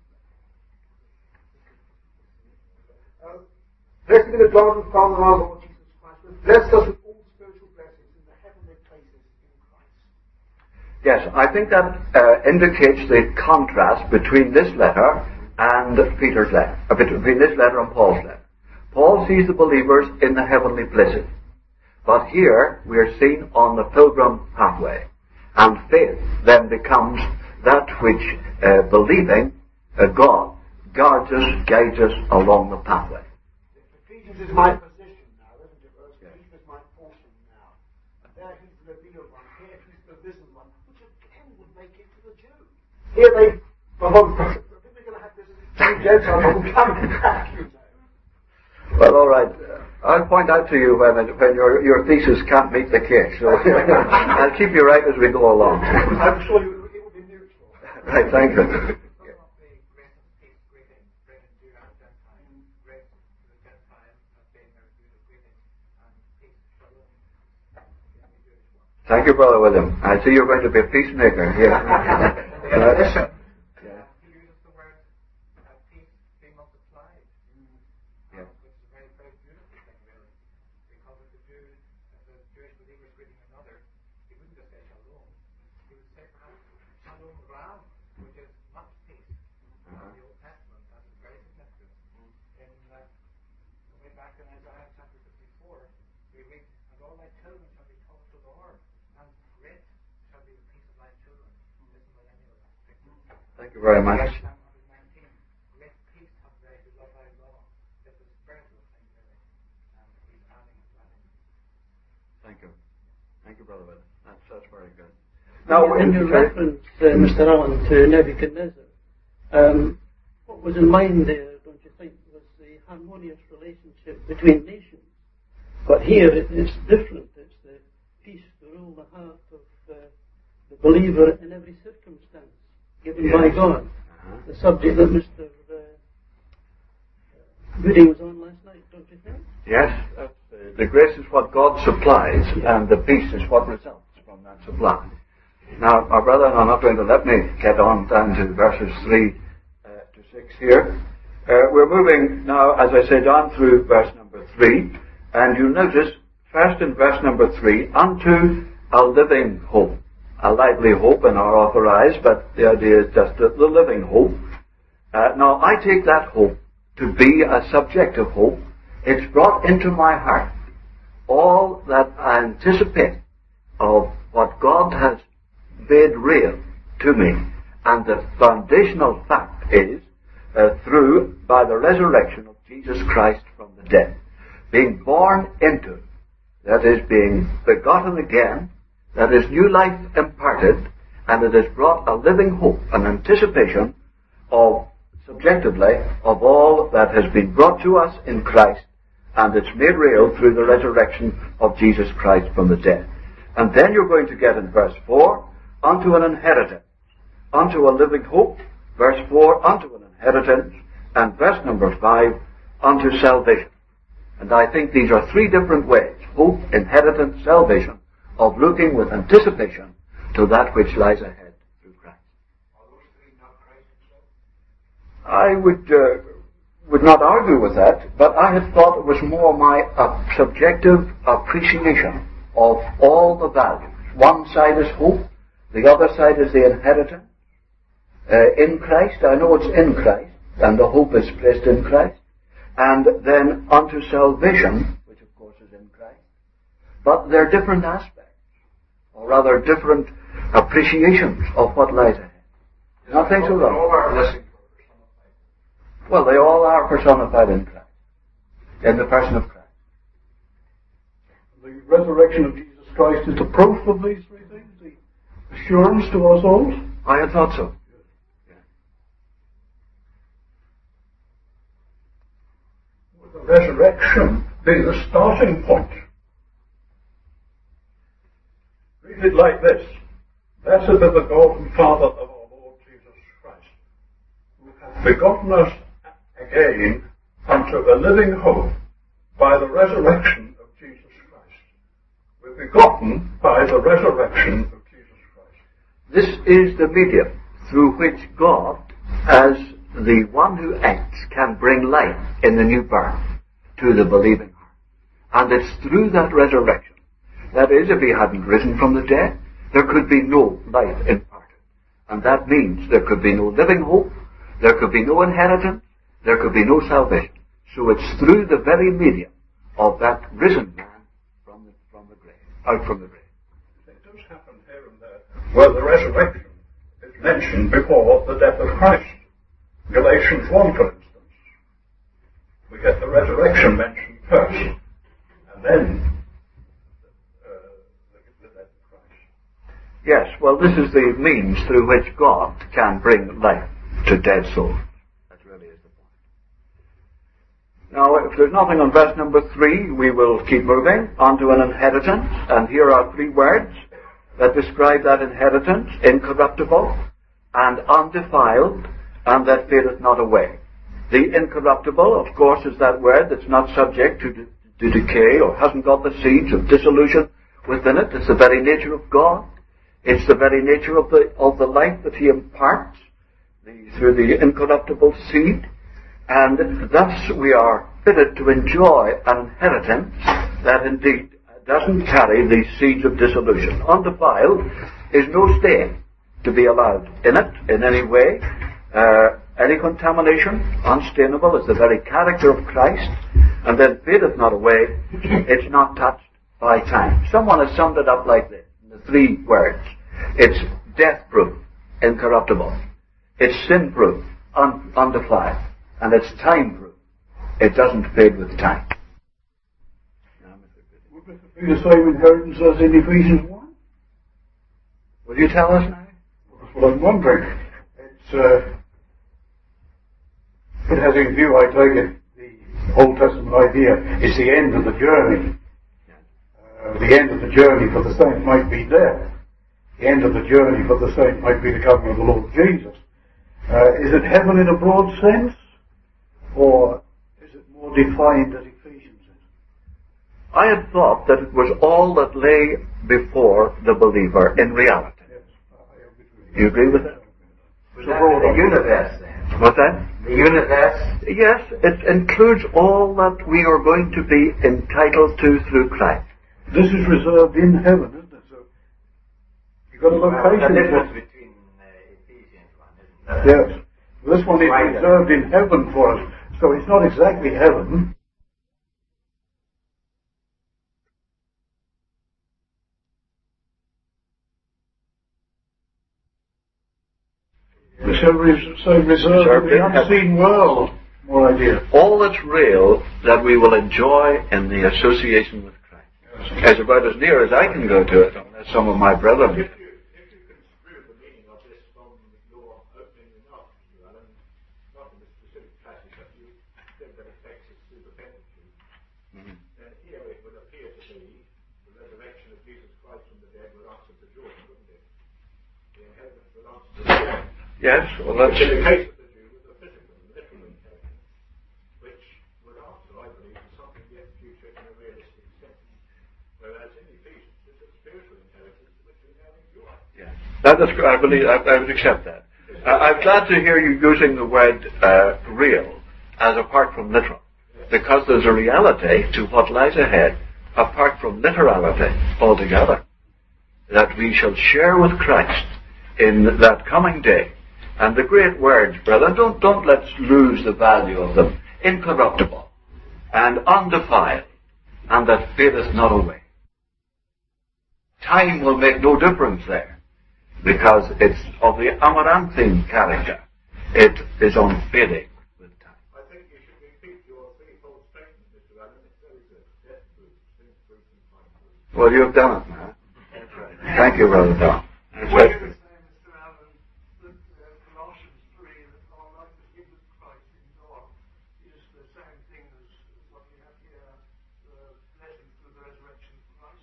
uh, blessed be the God and Father of our Lord Jesus Christ, who blessed us with all spiritual blessings in the heavenly places in Christ. Yes, I think that uh, indicates the contrast between this letter and Peter's letter, uh, between this letter and Paul's letter. Paul sees the believers in the heavenly places. But here we are seen on the pilgrim pathway. And faith then becomes that which, uh, believing uh, God, guides us, guides us along the pathway. Ephesians is my position now, isn't it? Verse Ephesians is my portion now. And there he's the revealed one. Here he's the risen one, which again would make it to the Jew. Here they, well, I think we're going to have this Jew Gentile coming back, you know. Well, all right. I'll point out to you when when your your thesis can't meet the case. So I'll keep you right as we go along. I'm sure you, it will be mutual. Right, thank you. Thank you, Brother William. I see you're going to be a peacemaker here. Yeah. Thank you very much. Thank you. Thank you, Brother William. That's, that's very good. Now, in your reference, uh, Mister Allen, to Nebuchadnezzar, um, what was in mind there, don't you think, was the harmonious relationship between nations? But here it, it's different. It's the peace to rule the heart of uh, the believer in every circumstance given yes. by God. Uh-huh. The subject that Mister Uh, Goody was on last night, don't you think? Yes. Uh, the grace is what God supplies, yeah. and the peace is what results from that supply. Now, my brother, I'm not going to let me get on down to verses three uh, to six here. Uh, we're moving now, as I said, on through verse number three, and you notice, first in verse number three, unto a living hope. A lively hope in our authorized, but the idea is just the, the living hope. Uh, now, I take that hope to be a subjective hope. It's brought into my heart all that I anticipate of what God has made real to me. And the foundational fact is, uh, through, by the resurrection of Jesus Christ from the dead, being born into, that is, being begotten again, that is, new life imparted, and it has brought a living hope, an anticipation of, subjectively, of all that has been brought to us in Christ, and it's made real through the resurrection of Jesus Christ from the dead. And then you're going to get in verse four, unto an inheritance, unto a living hope, verse four, unto an inheritance, and verse number five, unto salvation. And I think these are three different ways, hope, inheritance, salvation, of looking with anticipation to that which lies ahead through Christ. Are those three not Christ himself? I would uh, would not argue with that, but I had thought it was more my uh, subjective appreciation of all the values. One side is hope, the other side is the inheritance uh, in Christ. I know it's in Christ, and the hope is placed in Christ. And then unto salvation, which of course is in Christ. But they're different aspects, or rather different appreciations of what lies ahead. Do not think so wrong. All are blessings personified. Well, they all are personified in Christ, in the person of Christ. The resurrection of Jesus Christ is the proof of these three things, the assurance to our souls. I had thought so. Would the resurrection be the starting point? Read it like this. Blessed be the God and Father of our Lord Jesus Christ, who hath begotten us again unto a living hope by the resurrection of Jesus Christ. We're begotten by the resurrection of Jesus Christ. This is the medium through which God, as the one who acts, can bring life in the new birth to the believing heart. And it's through that resurrection. That is, if he hadn't risen from the dead, there could be no life imparted. And that means there could be no living hope, there could be no inheritance, there could be no salvation. So it's through the very medium of that risen man from the, from the grave, out from the grave. It does happen here and there where the resurrection is mentioned before the death of Christ. Galatians one, for instance. We get the resurrection mentioned first, and then Yes, well, this is the means through which God can bring life to dead souls. That really is the point. Now, if there's nothing on verse number three, we will keep moving on to an inheritance. And here are three words that describe that inheritance: incorruptible and undefiled, and that fadeth not away. The incorruptible, of course, is that word that's not subject to, to decay or hasn't got the seeds of dissolution within it. It's the very nature of God. It's the very nature of the of the life that he imparts the, through the incorruptible seed. And thus we are fitted to enjoy an inheritance that indeed doesn't carry these seeds of dissolution. Undefiled is no stain to be allowed in it in any way. Uh, any contamination, unstainable, is the very character of Christ. And then fadeth not away, it's not touched by time. Someone has summed it up like this. Three words. It's death-proof, incorruptible. It's sin-proof, un- undefiled. And it's time-proof. It doesn't fade with time. Would it be the same inheritance as in Ephesians one? Will you tell us now? That's what I'm wondering. It's, uh, it has in view, I take it, the Old Testament idea is the end of the journey. Uh, the end of the journey for the saint might be death. The end of the journey for the saint might be the coming of the Lord Jesus. Uh, is it heaven in a broad sense? Or is it more defined as Ephesians is? I had thought that it was all that lay before the believer in reality. Yes, I agree with You agree with that? Was that the universe then? What's that? The universe? Yes, it includes all that we are going to be entitled to through Christ. This is reserved in heaven, isn't it? So you've got a Well, location. the difference between uh, Ephesians one, isn't there? Yes. This one is Right. reserved in heaven for us. So it's not exactly heaven. We shall res- say reserved Reserved in the in unseen world. More idea. All that's real that we will enjoy in the association with Christ. As about as near as I can go to it, unless some of my brethren. If you, if you construe the meaning of this from your opening remarks, Mister Allen, not in the specific passage that you said that affects its superpendency, mm-hmm. then here it would appear to be the resurrection of Jesus Christ from the dead would answer the Jordan, wouldn't it? The inheritance would answer the Jordan. Yes, well that's... Which in the case of the Jew was the physical, the literal inheritance, which would answer, I believe, to something yet future in a realistic sense. Whereas in Ephesians, it's a spiritual inheritance which we now enjoy. Yeah. That is, I believe, I, I would accept that. Uh, I'm glad to hear you using the word uh, real as apart from literal, because there's a reality to what lies ahead apart from literality altogether, that we shall share with Christ in that coming day. And the great words, brother, don't, don't let's lose the value of them. Incorruptible and undefiled, and that fadeth not away. Time will make no difference there, because it's of the amaranthine character. It is unfading with time. I think you should repeat your threefold statement, Mister Allen. It's very good. Death proof, sin proof, and time proof. Well, you've done it, man. That's right. Thank you, Brother Tom. That's What right. you were saying, Mister Allen, that uh, Colossians three, that our life is given with Christ in God, is the same thing as what we have here, the blessing through the resurrection of Christ.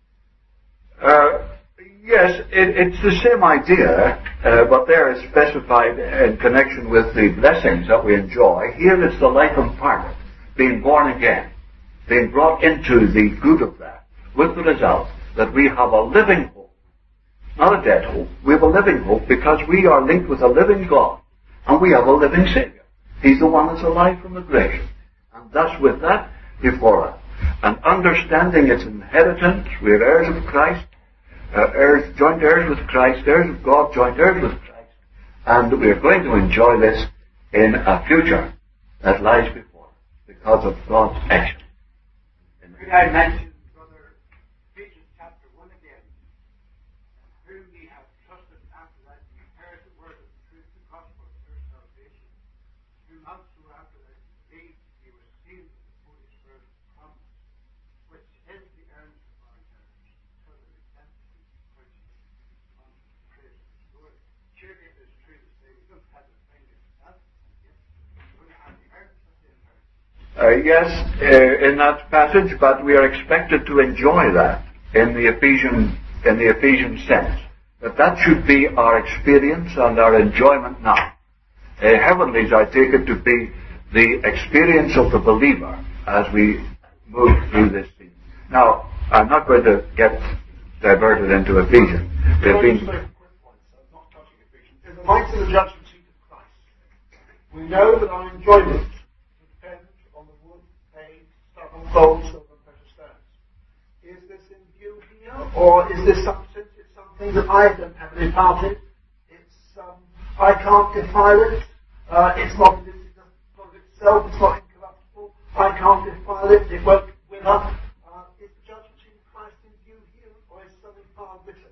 Uh, yes, it, it's the same idea, uh, but there is specified in connection with the blessings that we enjoy. Here it's the life imparted, being born again, being brought into the good of that, with the result that we have a living hope. Not a dead hope. We have a living hope because we are linked with a living God, and we have a living Savior. He's the one that's alive from the grave. And thus with that before us, and understanding its inheritance, we are heirs of Christ, uh, heirs, joint heirs with Christ, heirs of God, joint heirs with Christ, and we are going to enjoy this in a future that lies before us because of God's action. Could I mention, Brother, Ephesians chapter one again, whom ye have trusted after that ye heard the word of the truth, the gospel of your salvation, whom also after that ye believed ye were sealed with the Holy Spirit of promise, which is the earnest of our inheritance, until the redemption which is unto the praise of his glory. Surely it is true to say we don't have the thing itself, and yet we're going to have the earnest of the inheritance. Uh, yes, uh, in that passage, but we are expected to enjoy that in the Ephesian, in the Ephesian sense. That that should be our experience and our enjoyment now. Uh, heavenlies, I take it to be the experience of the believer as we move through this scene. Now, I'm not going to get diverted into Ephesians. Can I Ephesians. just make a quick point, sir, not touching Ephesians. In the light of the judgment seat of Christ, we know that our enjoyment depends on the wood, hay, stubble, gold, silver, and precious stones. Is this in view here, or is this some, since it's something that I don't have any part in? It's um, I can't defile it. Uh, it's not this is not of itself. It's not incorruptible. I can't defile it. It won't wither. Uh, is the judgment seat of Christ in view here, or is something far richer?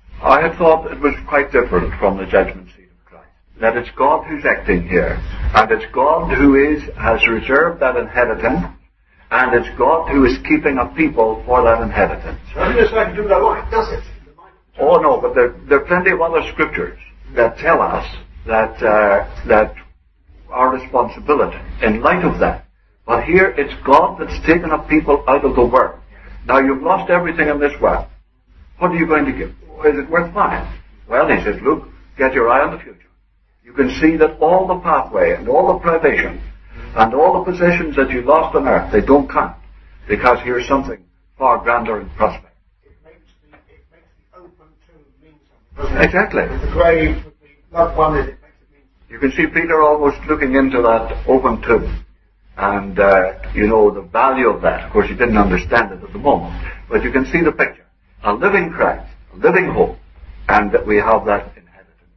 I had thought it was quite different from the judgment seat of Christ. That it's God who's acting here, and it's God who is has reserved that inheritance, and it's God who is keeping a people for that inheritance. Doesn't this like do that right, does it? Oh no, but there, there are plenty of other scriptures that tell us that uh, that our responsibility in light of that. But here it's God that's taken a people out of the world. Now you've lost everything in this world. What are you going to give? Is it worthwhile? Well, he says, look, get your eye on the future. You can see that all the pathway and all the privation and all the possessions that you lost on earth, they don't count. Because here's something far grander in prospect. It makes the, it makes the open tomb mean something, doesn't it? Exactly. The grave with the loved one in it makes it mean You can see Peter almost looking into that open tomb. And, uh, you know, the value of that. Of course, he didn't understand it at the moment. But you can see the picture. A living Christ, a living hope. And that we have that inheritance.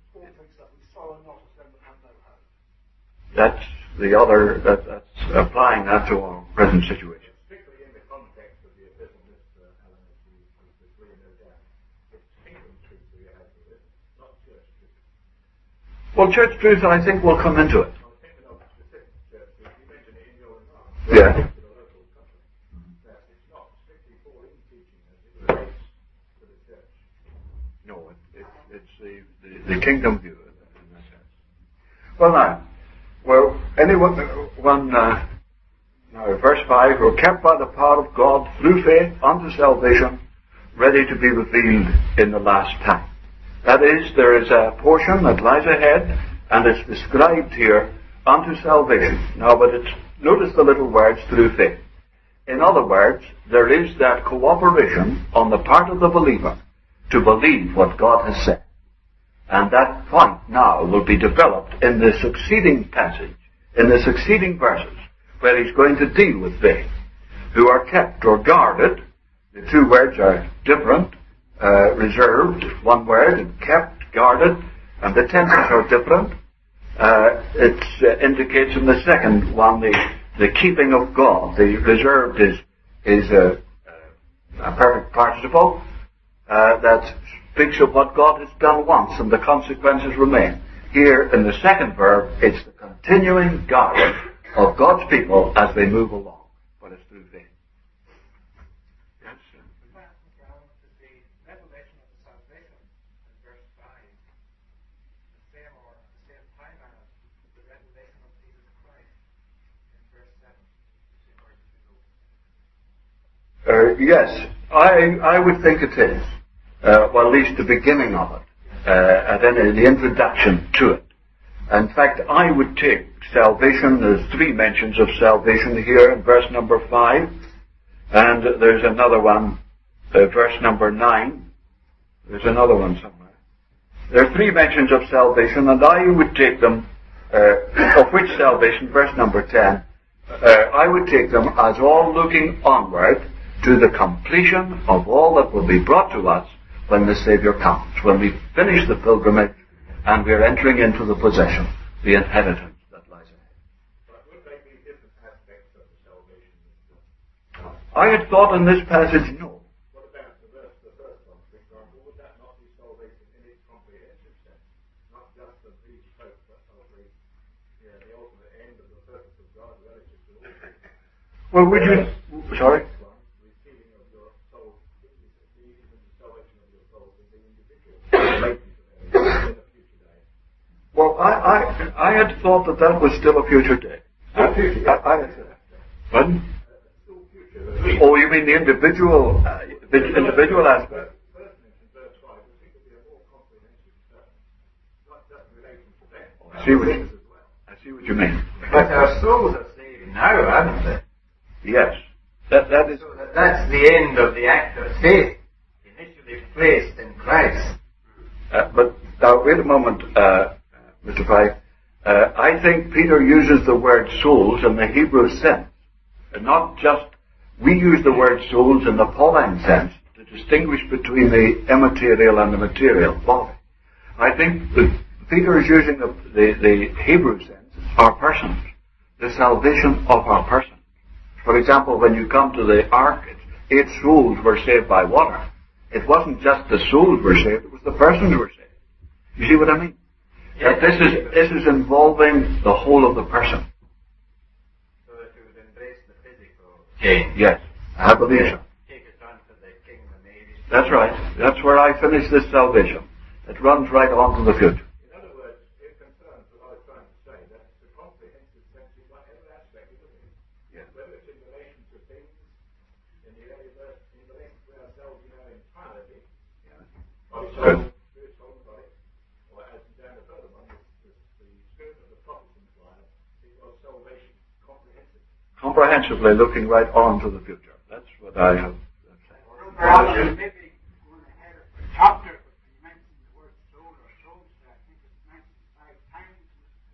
That's the other, that, that's applying that to our present situation. Particularly in the context of the epistle, Mister Allen, as we agree no doubt. It's kingdom truth we have with it, not church truth. Well, church truth, I think, will come into it. I was thinking of specific church truth. You mentioned it in your remarks. Yeah. To the local country. That it's not strictly Pauline teaching as it relates to the church. No, it, it, it's the, the, the kingdom view in that sense. Well, now, well, anyone, one, uh, now, verse five, who are kept by the power of God through faith unto salvation, ready to be revealed in the last time. That is, there is a portion that lies ahead, and it's described here unto salvation. Now, but it's, notice the little words, through faith. In other words, there is that cooperation on the part of the believer to believe what God has said. And that point now will be developed in the succeeding passage, in the succeeding verses, where he's going to deal with faith, who are kept or guarded. The two words are different, uh, reserved, one word, and kept, guarded, and the tenses are different. Uh, it uh, indicates in the second one the, the keeping of God. The reserved is, is a, a perfect participle uh, that speaks of what God has done once and the consequences remain. Here in the second verb, it's the continuing guarding of God's people as they move along, but it's through faith. Yes, sir. The revelation of the salvation in verse five, the same or at the same time as the revelation of Jesus Christ in verse seven. Uh, yes, I I would think it is. Uh, well, at least the beginning of it, uh, and then the introduction to it. In fact, I would take salvation, there's three mentions of salvation here in verse number five, and there's another one, uh, verse number nine, there's another one somewhere. There are three mentions of salvation, and I would take them, uh, of which salvation, verse number ten, uh, I would take them as all looking onward to the completion of all that will be brought to us when the Savior comes, when we finish the pilgrimage and we are entering into the possession, the inheritance that lies ahead. But would they be different aspects of the salvation? I had thought in this passage, no. What about the verse, the first one, for example? Would that not be salvation in its comprehensive sense? Not just of these folk, but of the, yeah, the ultimate end of the purpose of God relative to all people. Well, would you... Sorry? Well, I, I, I had thought that that was still a future day. I, I, I had said that. Pardon? Oh, you mean the individual, uh, the individual aspect? I see what you, I see what you mean. But our souls are saved now, haven't they? Yes. That, that is... So that that's the end of the act of faith, initially placed in Christ. Uh, but now, wait a moment, uh, Mister Pike. Uh, I think Peter uses the word souls in the Hebrew sense, and not just, we use the word souls in the Pauline sense to distinguish between the immaterial and the material body. I think that Peter is using the, the, the Hebrew sense, our persons, the salvation of our persons. For example, when you come to the ark, eight souls were saved by water. It wasn't just the souls were saved, it was the persons were saved. You see what I mean? That this is this is involving the whole of the person. So that you would embrace the physical change. Yes, I believe so. Take it on to the kingdom age. That's right. That's where I finish this salvation. It runs right on to the future. In other words, it concerns what I was trying to say, that the comprehensive sense is like every aspect of it. Yeah. Whether it's in relation to things, in the early verse, in relation to ourselves in our entirety, Yeah. body, soul, spirit, soul, and body, or as down the further one, the, the spirit of the Protestant line, it was salvation, comprehensive. Comprehensively looking right on to the future. That's what I have said. Perhaps maybe going ahead of the chapter, but you mentioned the word soul or souls, I think it's mentioned five times.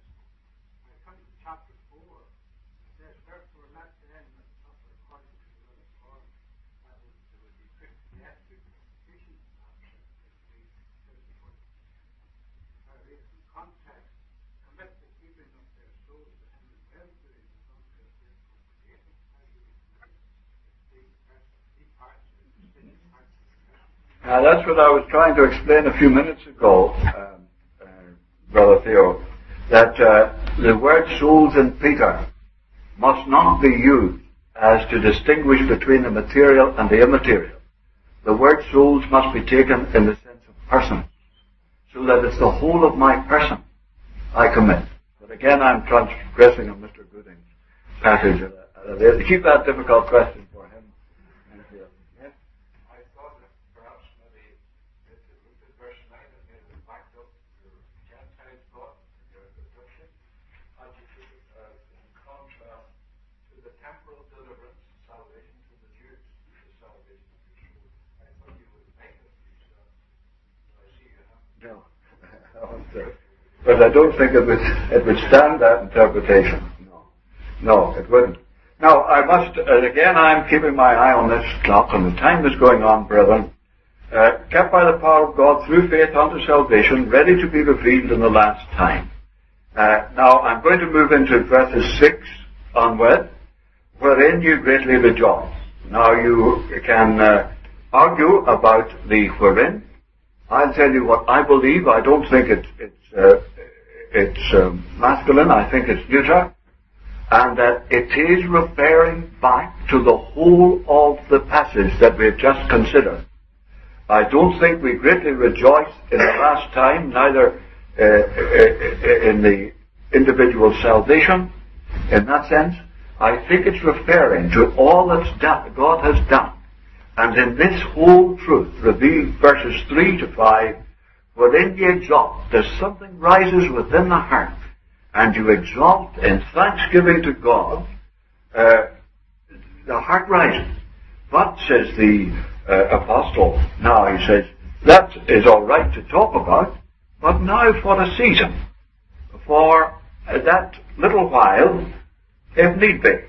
Now that's what I was trying to explain a few minutes ago, um, uh, Brother Theo, that uh, the word souls in Peter must not be used as to distinguish between the material and the immaterial. The word souls must be taken in the sense of person, so that it's the whole of my person I commit. But again, I'm transgressing on Mister Gooding's passage. Uh, keep that difficult question for him. Yes? I thought that perhaps maybe if you looked at verse nine and made it backed up your Gentile thought, your deduction, and you took it uh, in contrast to the temporal deliverance, salvation to the Jews, the salvation of the Jews. I thought you would make it these uh, I see you have. No. But I don't think it would, it would stand that interpretation. No. No, it wouldn't. Now, I must, uh, again, I'm keeping my eye on this clock, and the time is going on, brethren. Uh, kept by the power of God through faith unto salvation, ready to be revealed in the last time. Uh, now, I'm going to move into verses six onward, wherein you greatly rejoice. Now, you can uh, argue about the wherein. I'll tell you what I believe. I don't think it, it's uh, it's um, masculine. I think it's neuter. And that it is referring back to the whole of the passage that we have just considered. I don't think we greatly rejoice in the last time, neither uh, in the individual salvation, in that sense. I think it's referring to all that God has done. And in this whole truth, revealed verses three to five, wherein ye exalt, there's something rises within the heart, and you exalt in thanksgiving to God, uh, the heart rises. But, says the uh, apostle, now he says, that is all right to talk about, but now for a season, for uh, that little while, if need be.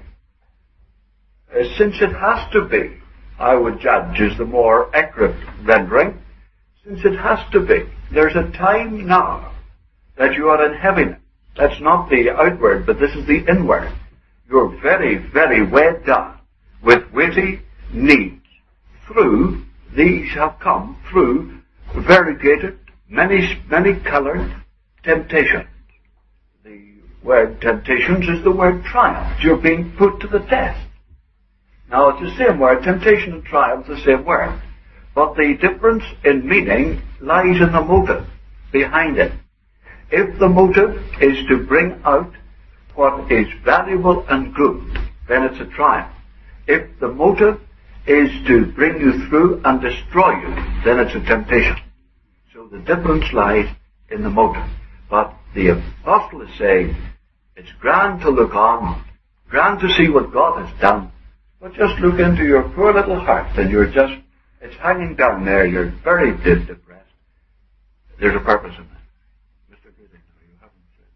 Uh, since it has to be, I would judge is the more accurate rendering, since it has to be. There's a time now that you are in heaviness. That's not the outward, but this is the inward. You're very, very weighed down with weighty needs. Through, these have come through variegated, many, many colored temptations. The word temptations is the word trials. You're being put to the test. Now, it's the same word. Temptation and trial is the same word. But the difference in meaning lies in the motive behind it. If the motive is to bring out what is valuable and good, then it's a trial. If the motive is to bring you through and destroy you, then it's a temptation. So the difference lies in the motive. But the apostle is saying, it's grand to look on, grand to see what God has done, but just look into your poor little heart, and you're just, it's hanging down there, you're very depressed. There's a purpose in that. Mister Gooding, you haven't said.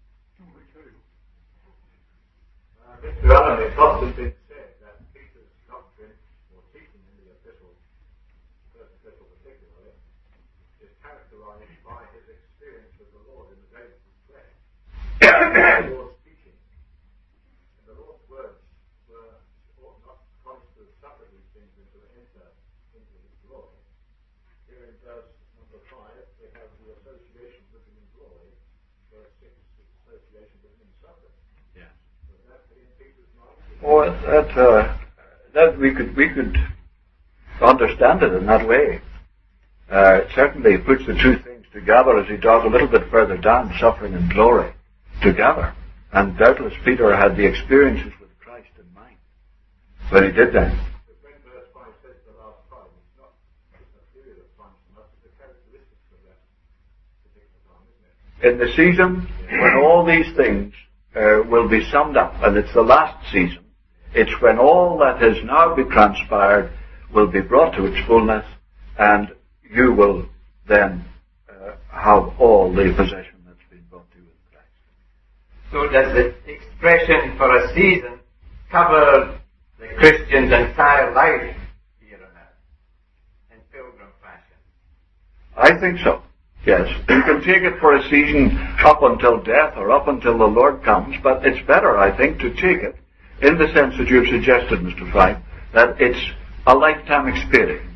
Uh, Mister Allen, it's often been said that Peter's doctrine, or teaching in the epistle, first epistle particularly, is characterized by his experience with the Lord in the days of his flesh. The Lord's teaching. And the Lord's words were ought not Christ to have suffered these things and to enter into his glory. Here in verse number five, we have the association with him in glory. Verse six, the association with him in suffering. Yeah. Was that in Peter's mind? Oh, that, uh, that we could, we could understand it in that way. Uh, it certainly puts the two things together as he does a little bit further down, suffering and glory together. And doubtless Peter had the experiences with Christ in mind when he did that. But when verse five says the last time, it's not a period of time so much, it's the characteristics of that particular time, isn't it? In the season when all these things uh, will be summed up, and it's the last season, it's when all that has now been transpired will be brought to its fullness, and you will then uh, have all the possession that's been brought to you in Christ. So does the expression for a season cover the Christian's entire life here on earth in pilgrim fashion? I think so, yes. You can take it for a season up until death or up until the Lord comes, but it's better, I think, to take it in the sense that you've suggested, Mister Fry, that it's a lifetime experience. It's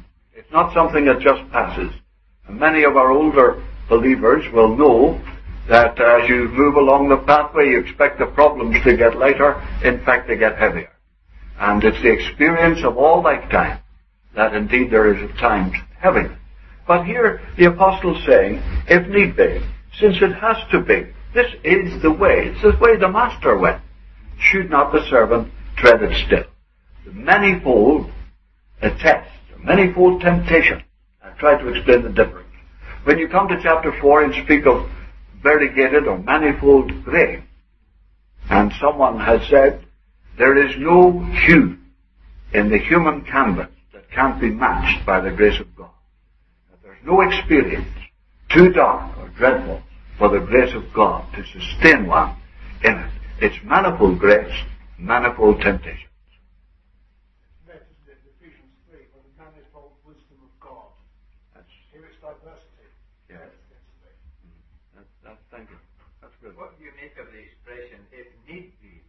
not something that just passes. And many of our older believers will know that as you move along the pathway, you expect the problems to get lighter. In fact, they get heavier. And it's the experience of all lifetime that indeed there is at times heaviness. But here the apostle's saying, if need be, since it has to be, this is the way, it's the way the master went. Should not the servant tread it still? The manifold uh, test, manifold temptation. I've tried to explain the difference. When you come to chapter four and speak of variegated or manifold grace, and someone has said, there is no hue in the human canvas that can't be matched by the grace of God. That there's no experience too dark or dreadful for the grace of God to sustain one in it. It's manifold grace, manifold temptation. That is in Ephesians three, for the manifold wisdom of God. That's, Here it's diversity. yes. That, that, thank you. That's good. What do you make of the expression, if need be?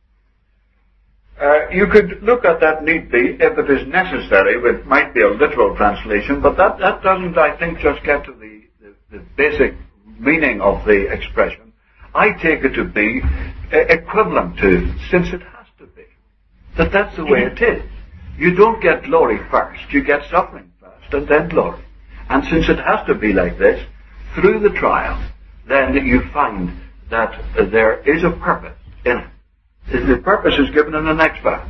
Uh, you could look at that need be if it is necessary, which might be a literal translation, but that, that doesn't, I think, just get to the, the, the basic meaning of the expression. I take it to be uh, equivalent to, since it has to be. That that's the way it is. You don't get glory first, you get suffering first and then glory. And since it has to be like this, through the trial, then you find that uh, there is a purpose in it. The purpose is given in the next verse.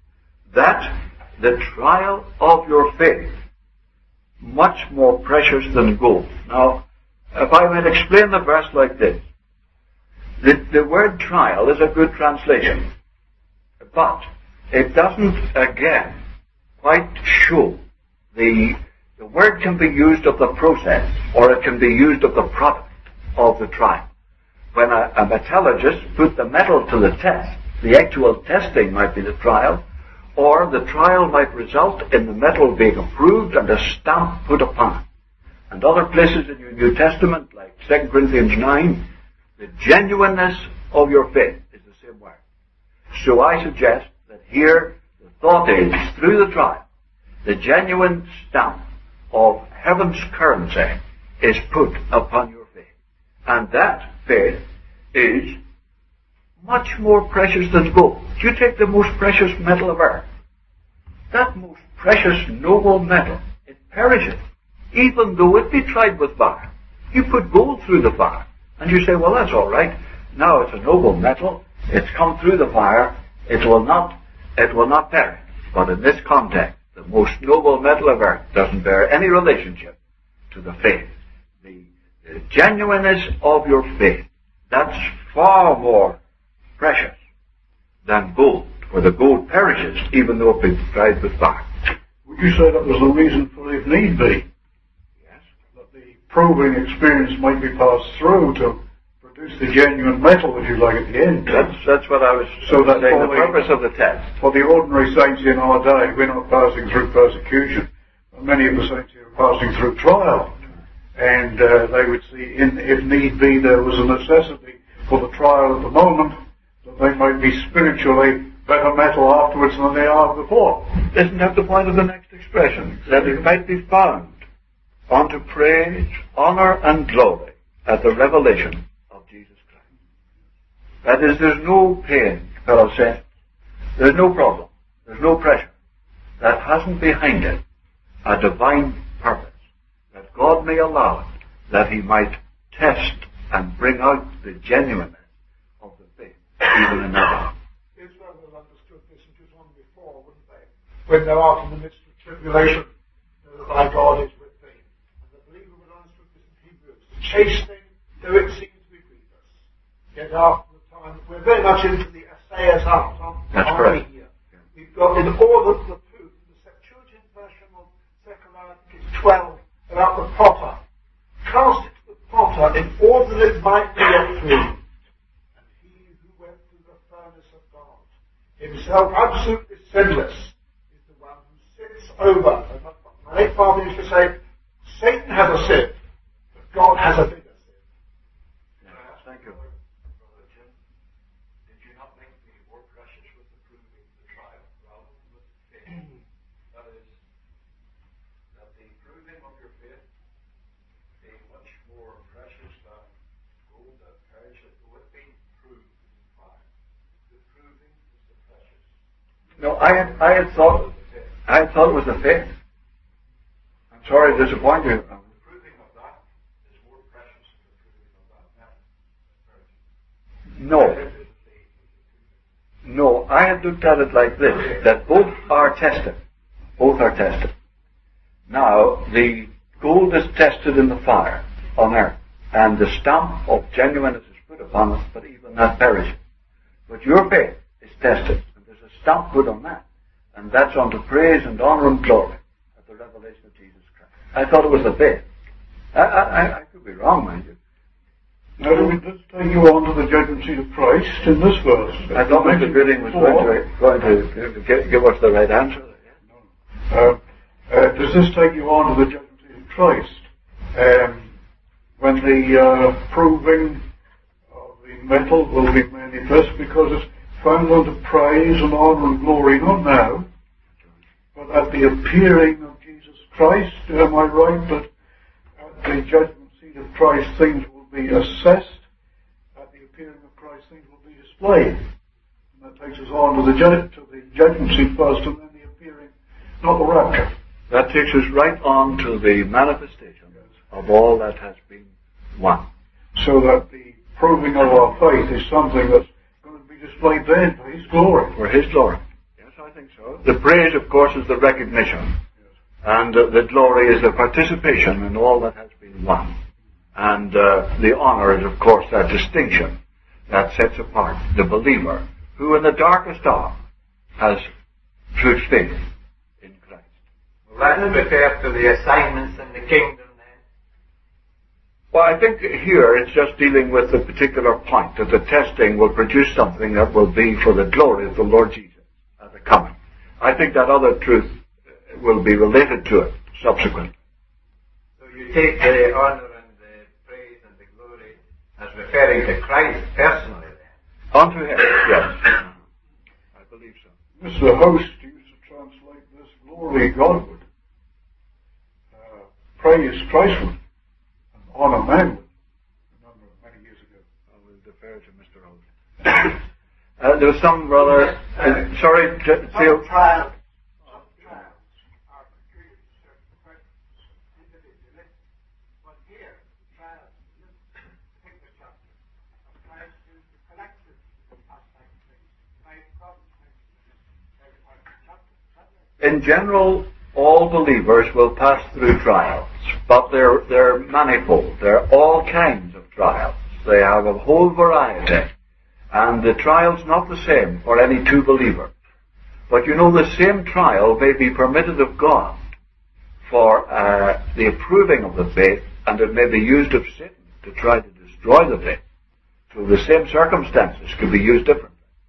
That the trial of your faith, much more precious than gold. Now, if I might explain the verse like this. The, the word trial is a good translation. But it doesn't, again, quite show the, the word can be used of the process, or it can be used of the product of the trial. When a, a metallurgist put the metal to the test, the actual testing might be the trial, or the trial might result in the metal being approved and a stamp put upon it. And other places in your New Testament, like Second Corinthians nine, the genuineness of your faith is the same word. So I suggest that here the thought is, through the trial, the genuine stamp of heaven's currency is put upon your faith. And that faith is much more precious than gold. You take the most precious metal of earth. That most precious noble metal, it perishes, even though it be tried with fire. You put gold through the fire, and you say, well, that's all right. Now it's a noble metal. It's come through the fire. It will not, it will not perish. But in this context, the most noble metal of earth doesn't bear any relationship to the faith. The, the genuineness of your faith, that's far more precious than gold, for the gold perishes even though it be tried with fire. Would you say that was the reason for if need be? Yes. That the probing experience might be passed through to produce the genuine metal, if you like, at the end? That's, that's what I was so that saying, the the, purpose of the test. For the ordinary saints in our day, we're not passing through persecution. Many of the saints here are passing through trial. And uh, they would see, in, if need be, there was a necessity for the trial at the moment, that they might be spiritually better metal afterwards than they are before. Isn't that the point of the next expression? That it might be found unto praise, honor, and glory at the revelation of Jesus Christ. That is, there's no pain, fellow saints. There's no problem. There's no pressure. That hasn't behind it a divine purpose. That God may allow it, that He might test and bring out the genuineness of the faith, even in that. Israel will understood this and was on before, wouldn't they? When they're out in the midst of tribulation, know that thy God is with thee. And the believer will understood this in Hebrews. The chastening, though it seems to be grievous, yet after the time, we're very much into the assayers out, aren't we? That's correct. Here. We've got in all of the proof, the Septuagint version of Zechariah, I think it's twelve, about the potter. Cast it to the potter in order that it might be approved. And he who went through the furnace of God, himself absolutely sinless, is the one who sits over. And my late father used to say, Satan has a sin, but God has a bigger sin. Yes, thank you. Brother Jim, did you not make me more precious with the proving the trial rather than with the faith? That is, that the gold that perisheth, though it be proved in fire. The proving is the precious. No, I had, I had thought, I had thought it was the faith. I'm sorry to disappoint you. The proving of that is more precious than the proving of that metal. No. No, I had looked at it like this, that both are tested. Both are tested. Now, the gold is tested in the fire on earth, and the stamp of genuineness is put upon it, but even that perishes. But your faith is tested, and there's a stamp put on that, and that's unto praise and honor and glory at the revelation of Jesus Christ. I thought it was the faith. I, I, I could be wrong, mind you. Now, does this take you on to the judgment seat of Christ in this verse? I thought Mister Gooding was going to, going to give, give us the right answer. Uh, uh, does this take you on to the judgment seat of Christ? Um, when the uh, proving of the metal will be manifest, because it's found unto praise and honor and glory, not now, but at the appearing of Jesus Christ. Am I right that at the judgment seat of Christ things will be assessed, at the appearing of Christ things will be displayed? And that takes us on to the, ju- to the judgment seat first, and then the appearing, not the rapture. That takes us right on to the manifestation of all that has been won. So that the proving of our faith is something that's going to be displayed then for His glory. For His glory. Yes, I think so. The praise, of course, is the recognition. Yes. And uh, the glory is the participation in all that has been won. And uh, the honor is, of course, that distinction that sets apart the believer who in the darkest hour has true faith in Christ. Will that refer to the assignments in the kingdom then? Well, I think here it's just dealing with the particular point that the testing will produce something that will be for the glory of the Lord Jesus at the coming. I think that other truth will be related to it subsequently. So you take the honor as referring to Christ personally then? Unto Him, yes. I believe so. Mister Host used to translate this glory Godward, uh, praise Christward, and honor manward, a number of many years ago. I will defer to Mister Host. uh, there was some rather, uh, sorry, J- Theo. Trials. In general, all believers will pass through trials, but they're, they're manifold. They're all kinds of trials. They have a whole variety. And the trial's not the same for any two believers. But you know, the same trial may be permitted of God for uh, the approving of the faith, and it may be used of Satan to try to destroy the faith. So the same circumstances could be used differently.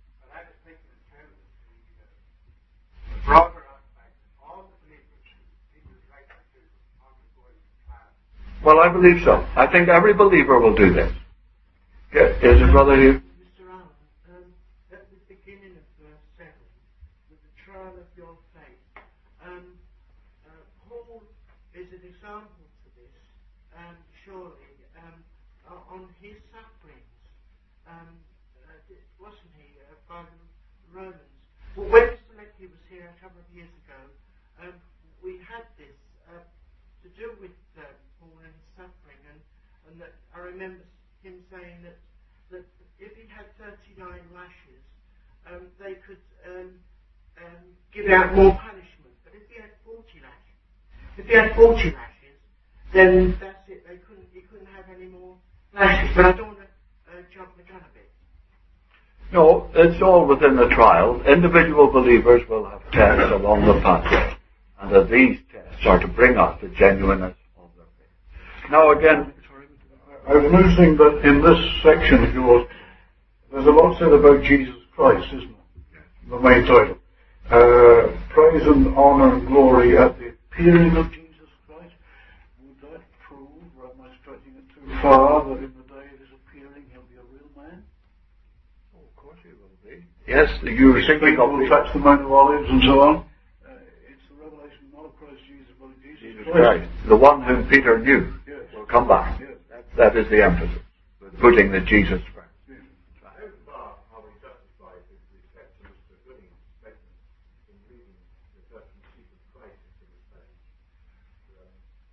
Well, I believe so. I think every believer will do this. Yeah, is it Brother Hugh? Mister Allen, um, at the beginning of verse seven, with the trial of your faith, um, uh, Paul is an example to this, um, surely, um, on his sufferings. Um, uh, wasn't he, uh, by the Romans? Well, when Mister Leckie was here a couple of years ago, um, we had this uh, to do with uh, Paul and his suffering, and, and that I remember him saying that, that if he had thirty-nine lashes, um, they could um, um, give out more punishment. But if he had forty lashes, if he had forty lashes, then that's it. They couldn't. He couldn't have any more lashes. But I don't want to uh, jump the gun a bit. No, it's all within the trial. Individual believers will have tests along the pathway, and that these tests are to bring out the genuineness of their faith. Now again, I was noticing that in this section of yours, there's a lot said about Jesus Christ, isn't there? The main title. Uh, praise and honor and glory at the appearing of Jesus Christ. Would that prove, or am I stretching it too far, that in the day of his appearing he'll be a real man? Oh, of course he will be. Yes, you were thinking of will touch the Mount of Olives and so on. Uh, it's the revelation not of Christ Jesus, but of Jesus, Jesus Christ. Christ. The one whom Peter knew Yes. will come back. Yes. That, that is the emphasis. But putting the Jesus first. How far are we justified with respect to Mister Gooding's statement in reading the judgment seat of Christ into the stage? Um,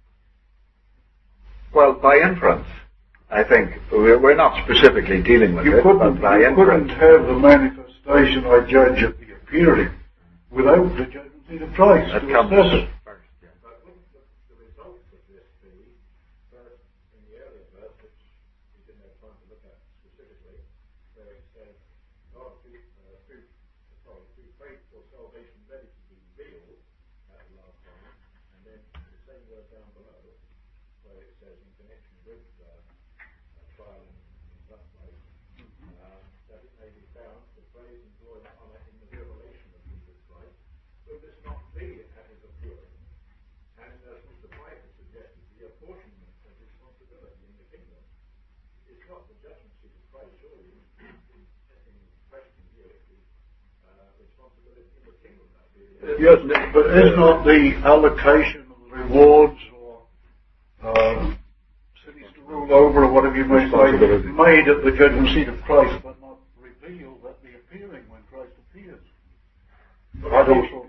Well, by inference, I think we're, we're not specifically dealing with You it, couldn't, but by you couldn't inference. have the manifestation, I judge, at the appearing without the judgment seat of Christ That to comes assess it. first. Yeah. But wouldn't the, the results of this be, first, in the earlier verse, which we didn't have time to look at specifically, where it says, God, through, uh, through, sorry, through faith for salvation ready to be revealed at the last time, and then the same word down below, where it says in connection with uh, a trial and, and such like, um, that it may be found for praise and glory and honour in the revelation of Jesus Christ. Will this not be at his appearing? And as Mister White has suggested, the apportionment of responsibility in the kingdom. It's not the judgment seat of Christ, surely, in question here, it's the uh, responsibility in the kingdom. That really Yes, but is not the allocation of the rewards or uh, cities to rule over, or whatever you may say, made at the judgment seat of Christ, but not revealed at the appearing when Christ appears? I'd also.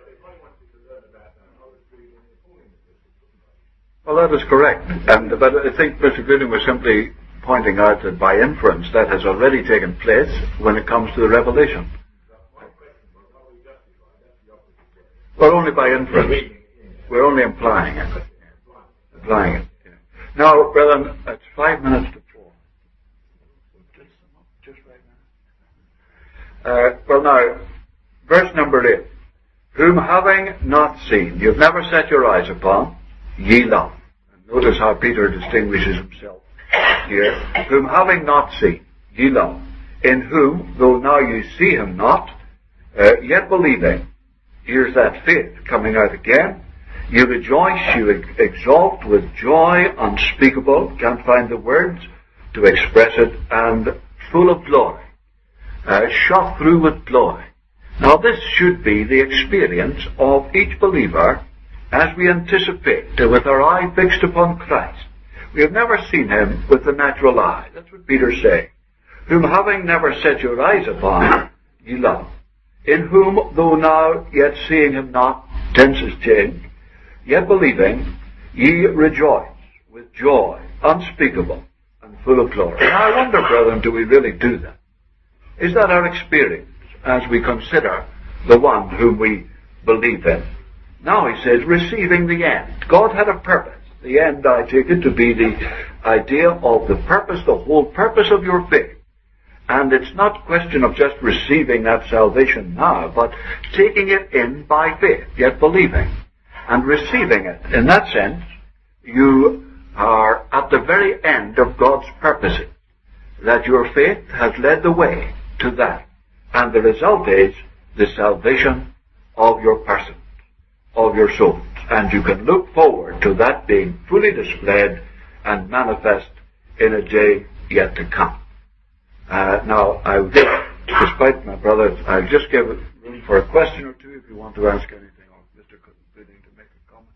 Well, that is correct. And, but I think Mister Gooding was simply pointing out that by inference that has already taken place when it comes to the revelation. Well, only by inference. We're only implying it. Implying it. Yeah. Now, brethren, it's five minutes to four. Just right now. Uh, well, now, verse number eight. Whom having not seen, you've never set your eyes upon, ye love. And notice how Peter distinguishes himself here. Whom having not seen, ye love. In whom, though now you see him not, uh, yet believing. Here's that faith coming out again. You rejoice, you exalt with joy unspeakable, can't find the words to express it, and full of glory, uh, shot through with joy. Now this should be the experience of each believer as we anticipate with our eye fixed upon Christ. We have never seen him with the natural eye. That's what Peter's saying. Whom having never set your eyes upon, ye love. In whom, though now yet seeing him not, tense is changed, yet believing, ye rejoice with joy unspeakable and full of glory. Now I wonder, brethren, do we really do that? Is that our experience as we consider the one whom we believe in? Now he says, receiving the end. God had a purpose. The end, I take it to be the idea of the purpose, the whole purpose of your faith. And it's not a question of just receiving that salvation now, but taking it in by faith, yet believing, and receiving it. In that sense, you are at the very end of God's purposes, that your faith has led the way to that. And the result is the salvation of your person, of your souls. And you can look forward to that being fully displayed and manifest in a day yet to come. Uh, now, I will give, despite my brother, I'll just give room for a question or two if you want to ask anything, or Mister Gooding to make a comment.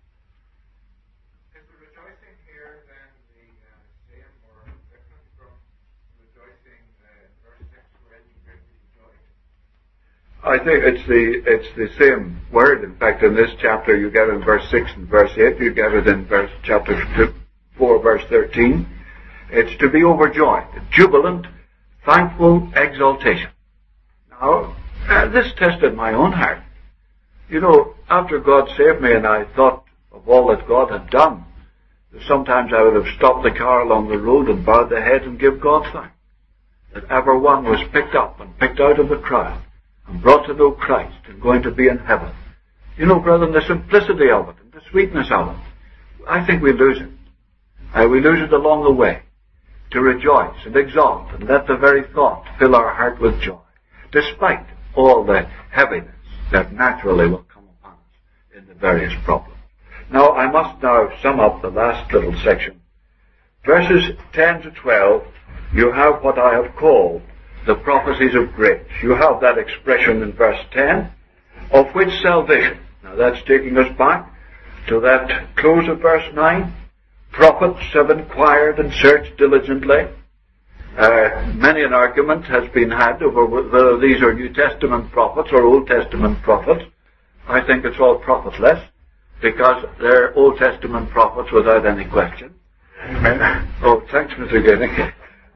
Is the rejoicing here then the uh, same or different from rejoicing uh, verse six where you greatly rejoice? I think it's the it's the same word. In fact, in this chapter, you get it in verse six and verse eight. You get it in verse chapter four, verse thirteen. It's to be overjoyed, jubilant, thankful exaltation. Now, uh, this tested my own heart. You know, after God saved me and I thought of all that God had done, sometimes I would have stopped the car along the road and bowed the head and give God thanks that ever one was picked up and picked out of the crowd and brought to know Christ and going to be in heaven. You know, brethren, the simplicity of it and the sweetness of it, I think we lose it. Uh, we lose it along the way. To rejoice and exalt and let the very thought fill our heart with joy, despite all the heaviness that naturally will come upon us in the various problems. Now, I must now sum up the last little section. Verses ten to twelve, you have what I have called the prophecies of grace. You have that expression in verse ten, of which salvation. Now, that's taking us back to that close of verse nine. Prophets have inquired and searched diligently, Uh, many an argument has been had over whether these are New Testament prophets or Old Testament prophets. I think it's all prophetless, because they're Old Testament prophets without any question. Uh, oh, thanks, Mister Guinnick.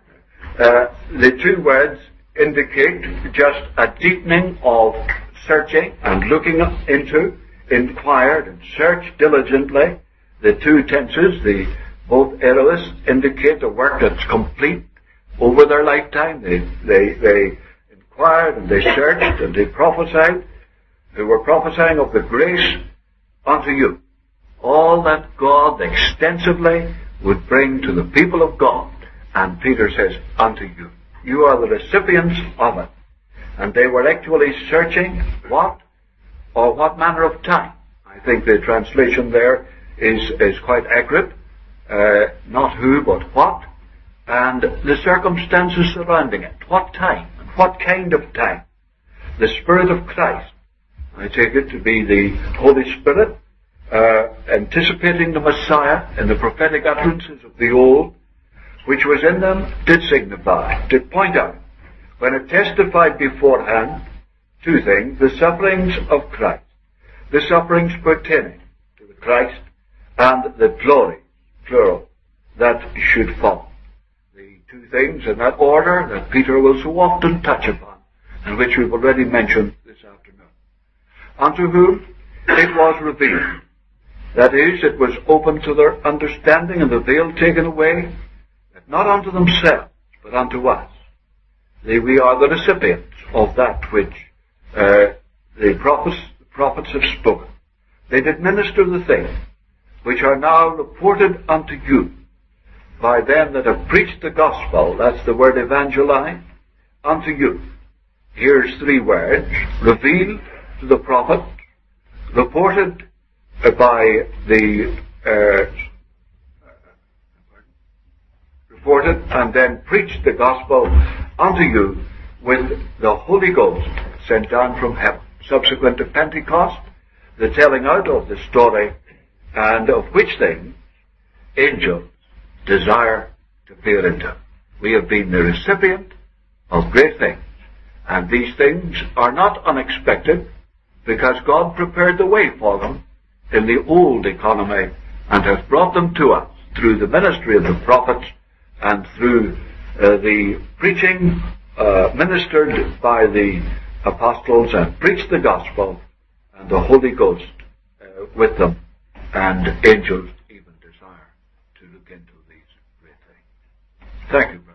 Uh, the two words indicate just a deepening of searching and looking into, inquired and searched diligently. The two tenses, the both aorist, indicate a work that's complete over their lifetime. They, they, they inquired and they searched and they prophesied. They were prophesying of the grace unto you. All that God extensively would bring to the people of God. And Peter says, unto you. You are the recipients of it. And they were actually searching what or what manner of time. I think the translation there is, is quite accurate. Uh, not who, but what. And the circumstances surrounding it. What time? And what kind of time? The Spirit of Christ. I take it to be the Holy Spirit, uh, anticipating the Messiah in the prophetic utterances of the old, which was in them, did signify, did point out, when it testified beforehand, two things: the sufferings of Christ, the sufferings pertaining to the Christ, and the glory, plural, that should follow. The two things in that order that Peter will so often touch upon, and which we've already mentioned this afternoon. Unto whom it was revealed. That is, it was open to their understanding and the veil taken away, that not unto themselves, but unto us. They, we are the recipients of that which uh, the prophets, the prophets have spoken. They did minister the things which are now reported unto you by them that have preached the gospel. That's the word evangelize, unto you. Here's three words: revealed to the prophet, reported by the uh, reported and then preached the gospel unto you with the Holy Ghost sent down from heaven. Subsequent to Pentecost, the telling out of the story, and of which things angels desire to peer into. We have been the recipient of great things, and these things are not unexpected, because God prepared the way for them in the old economy and has brought them to us through the ministry of the prophets and through uh, the preaching uh, ministered by the apostles and preached the gospel, and the Holy Ghost uh, with them, and angels even desire to look into these great things. Thank you.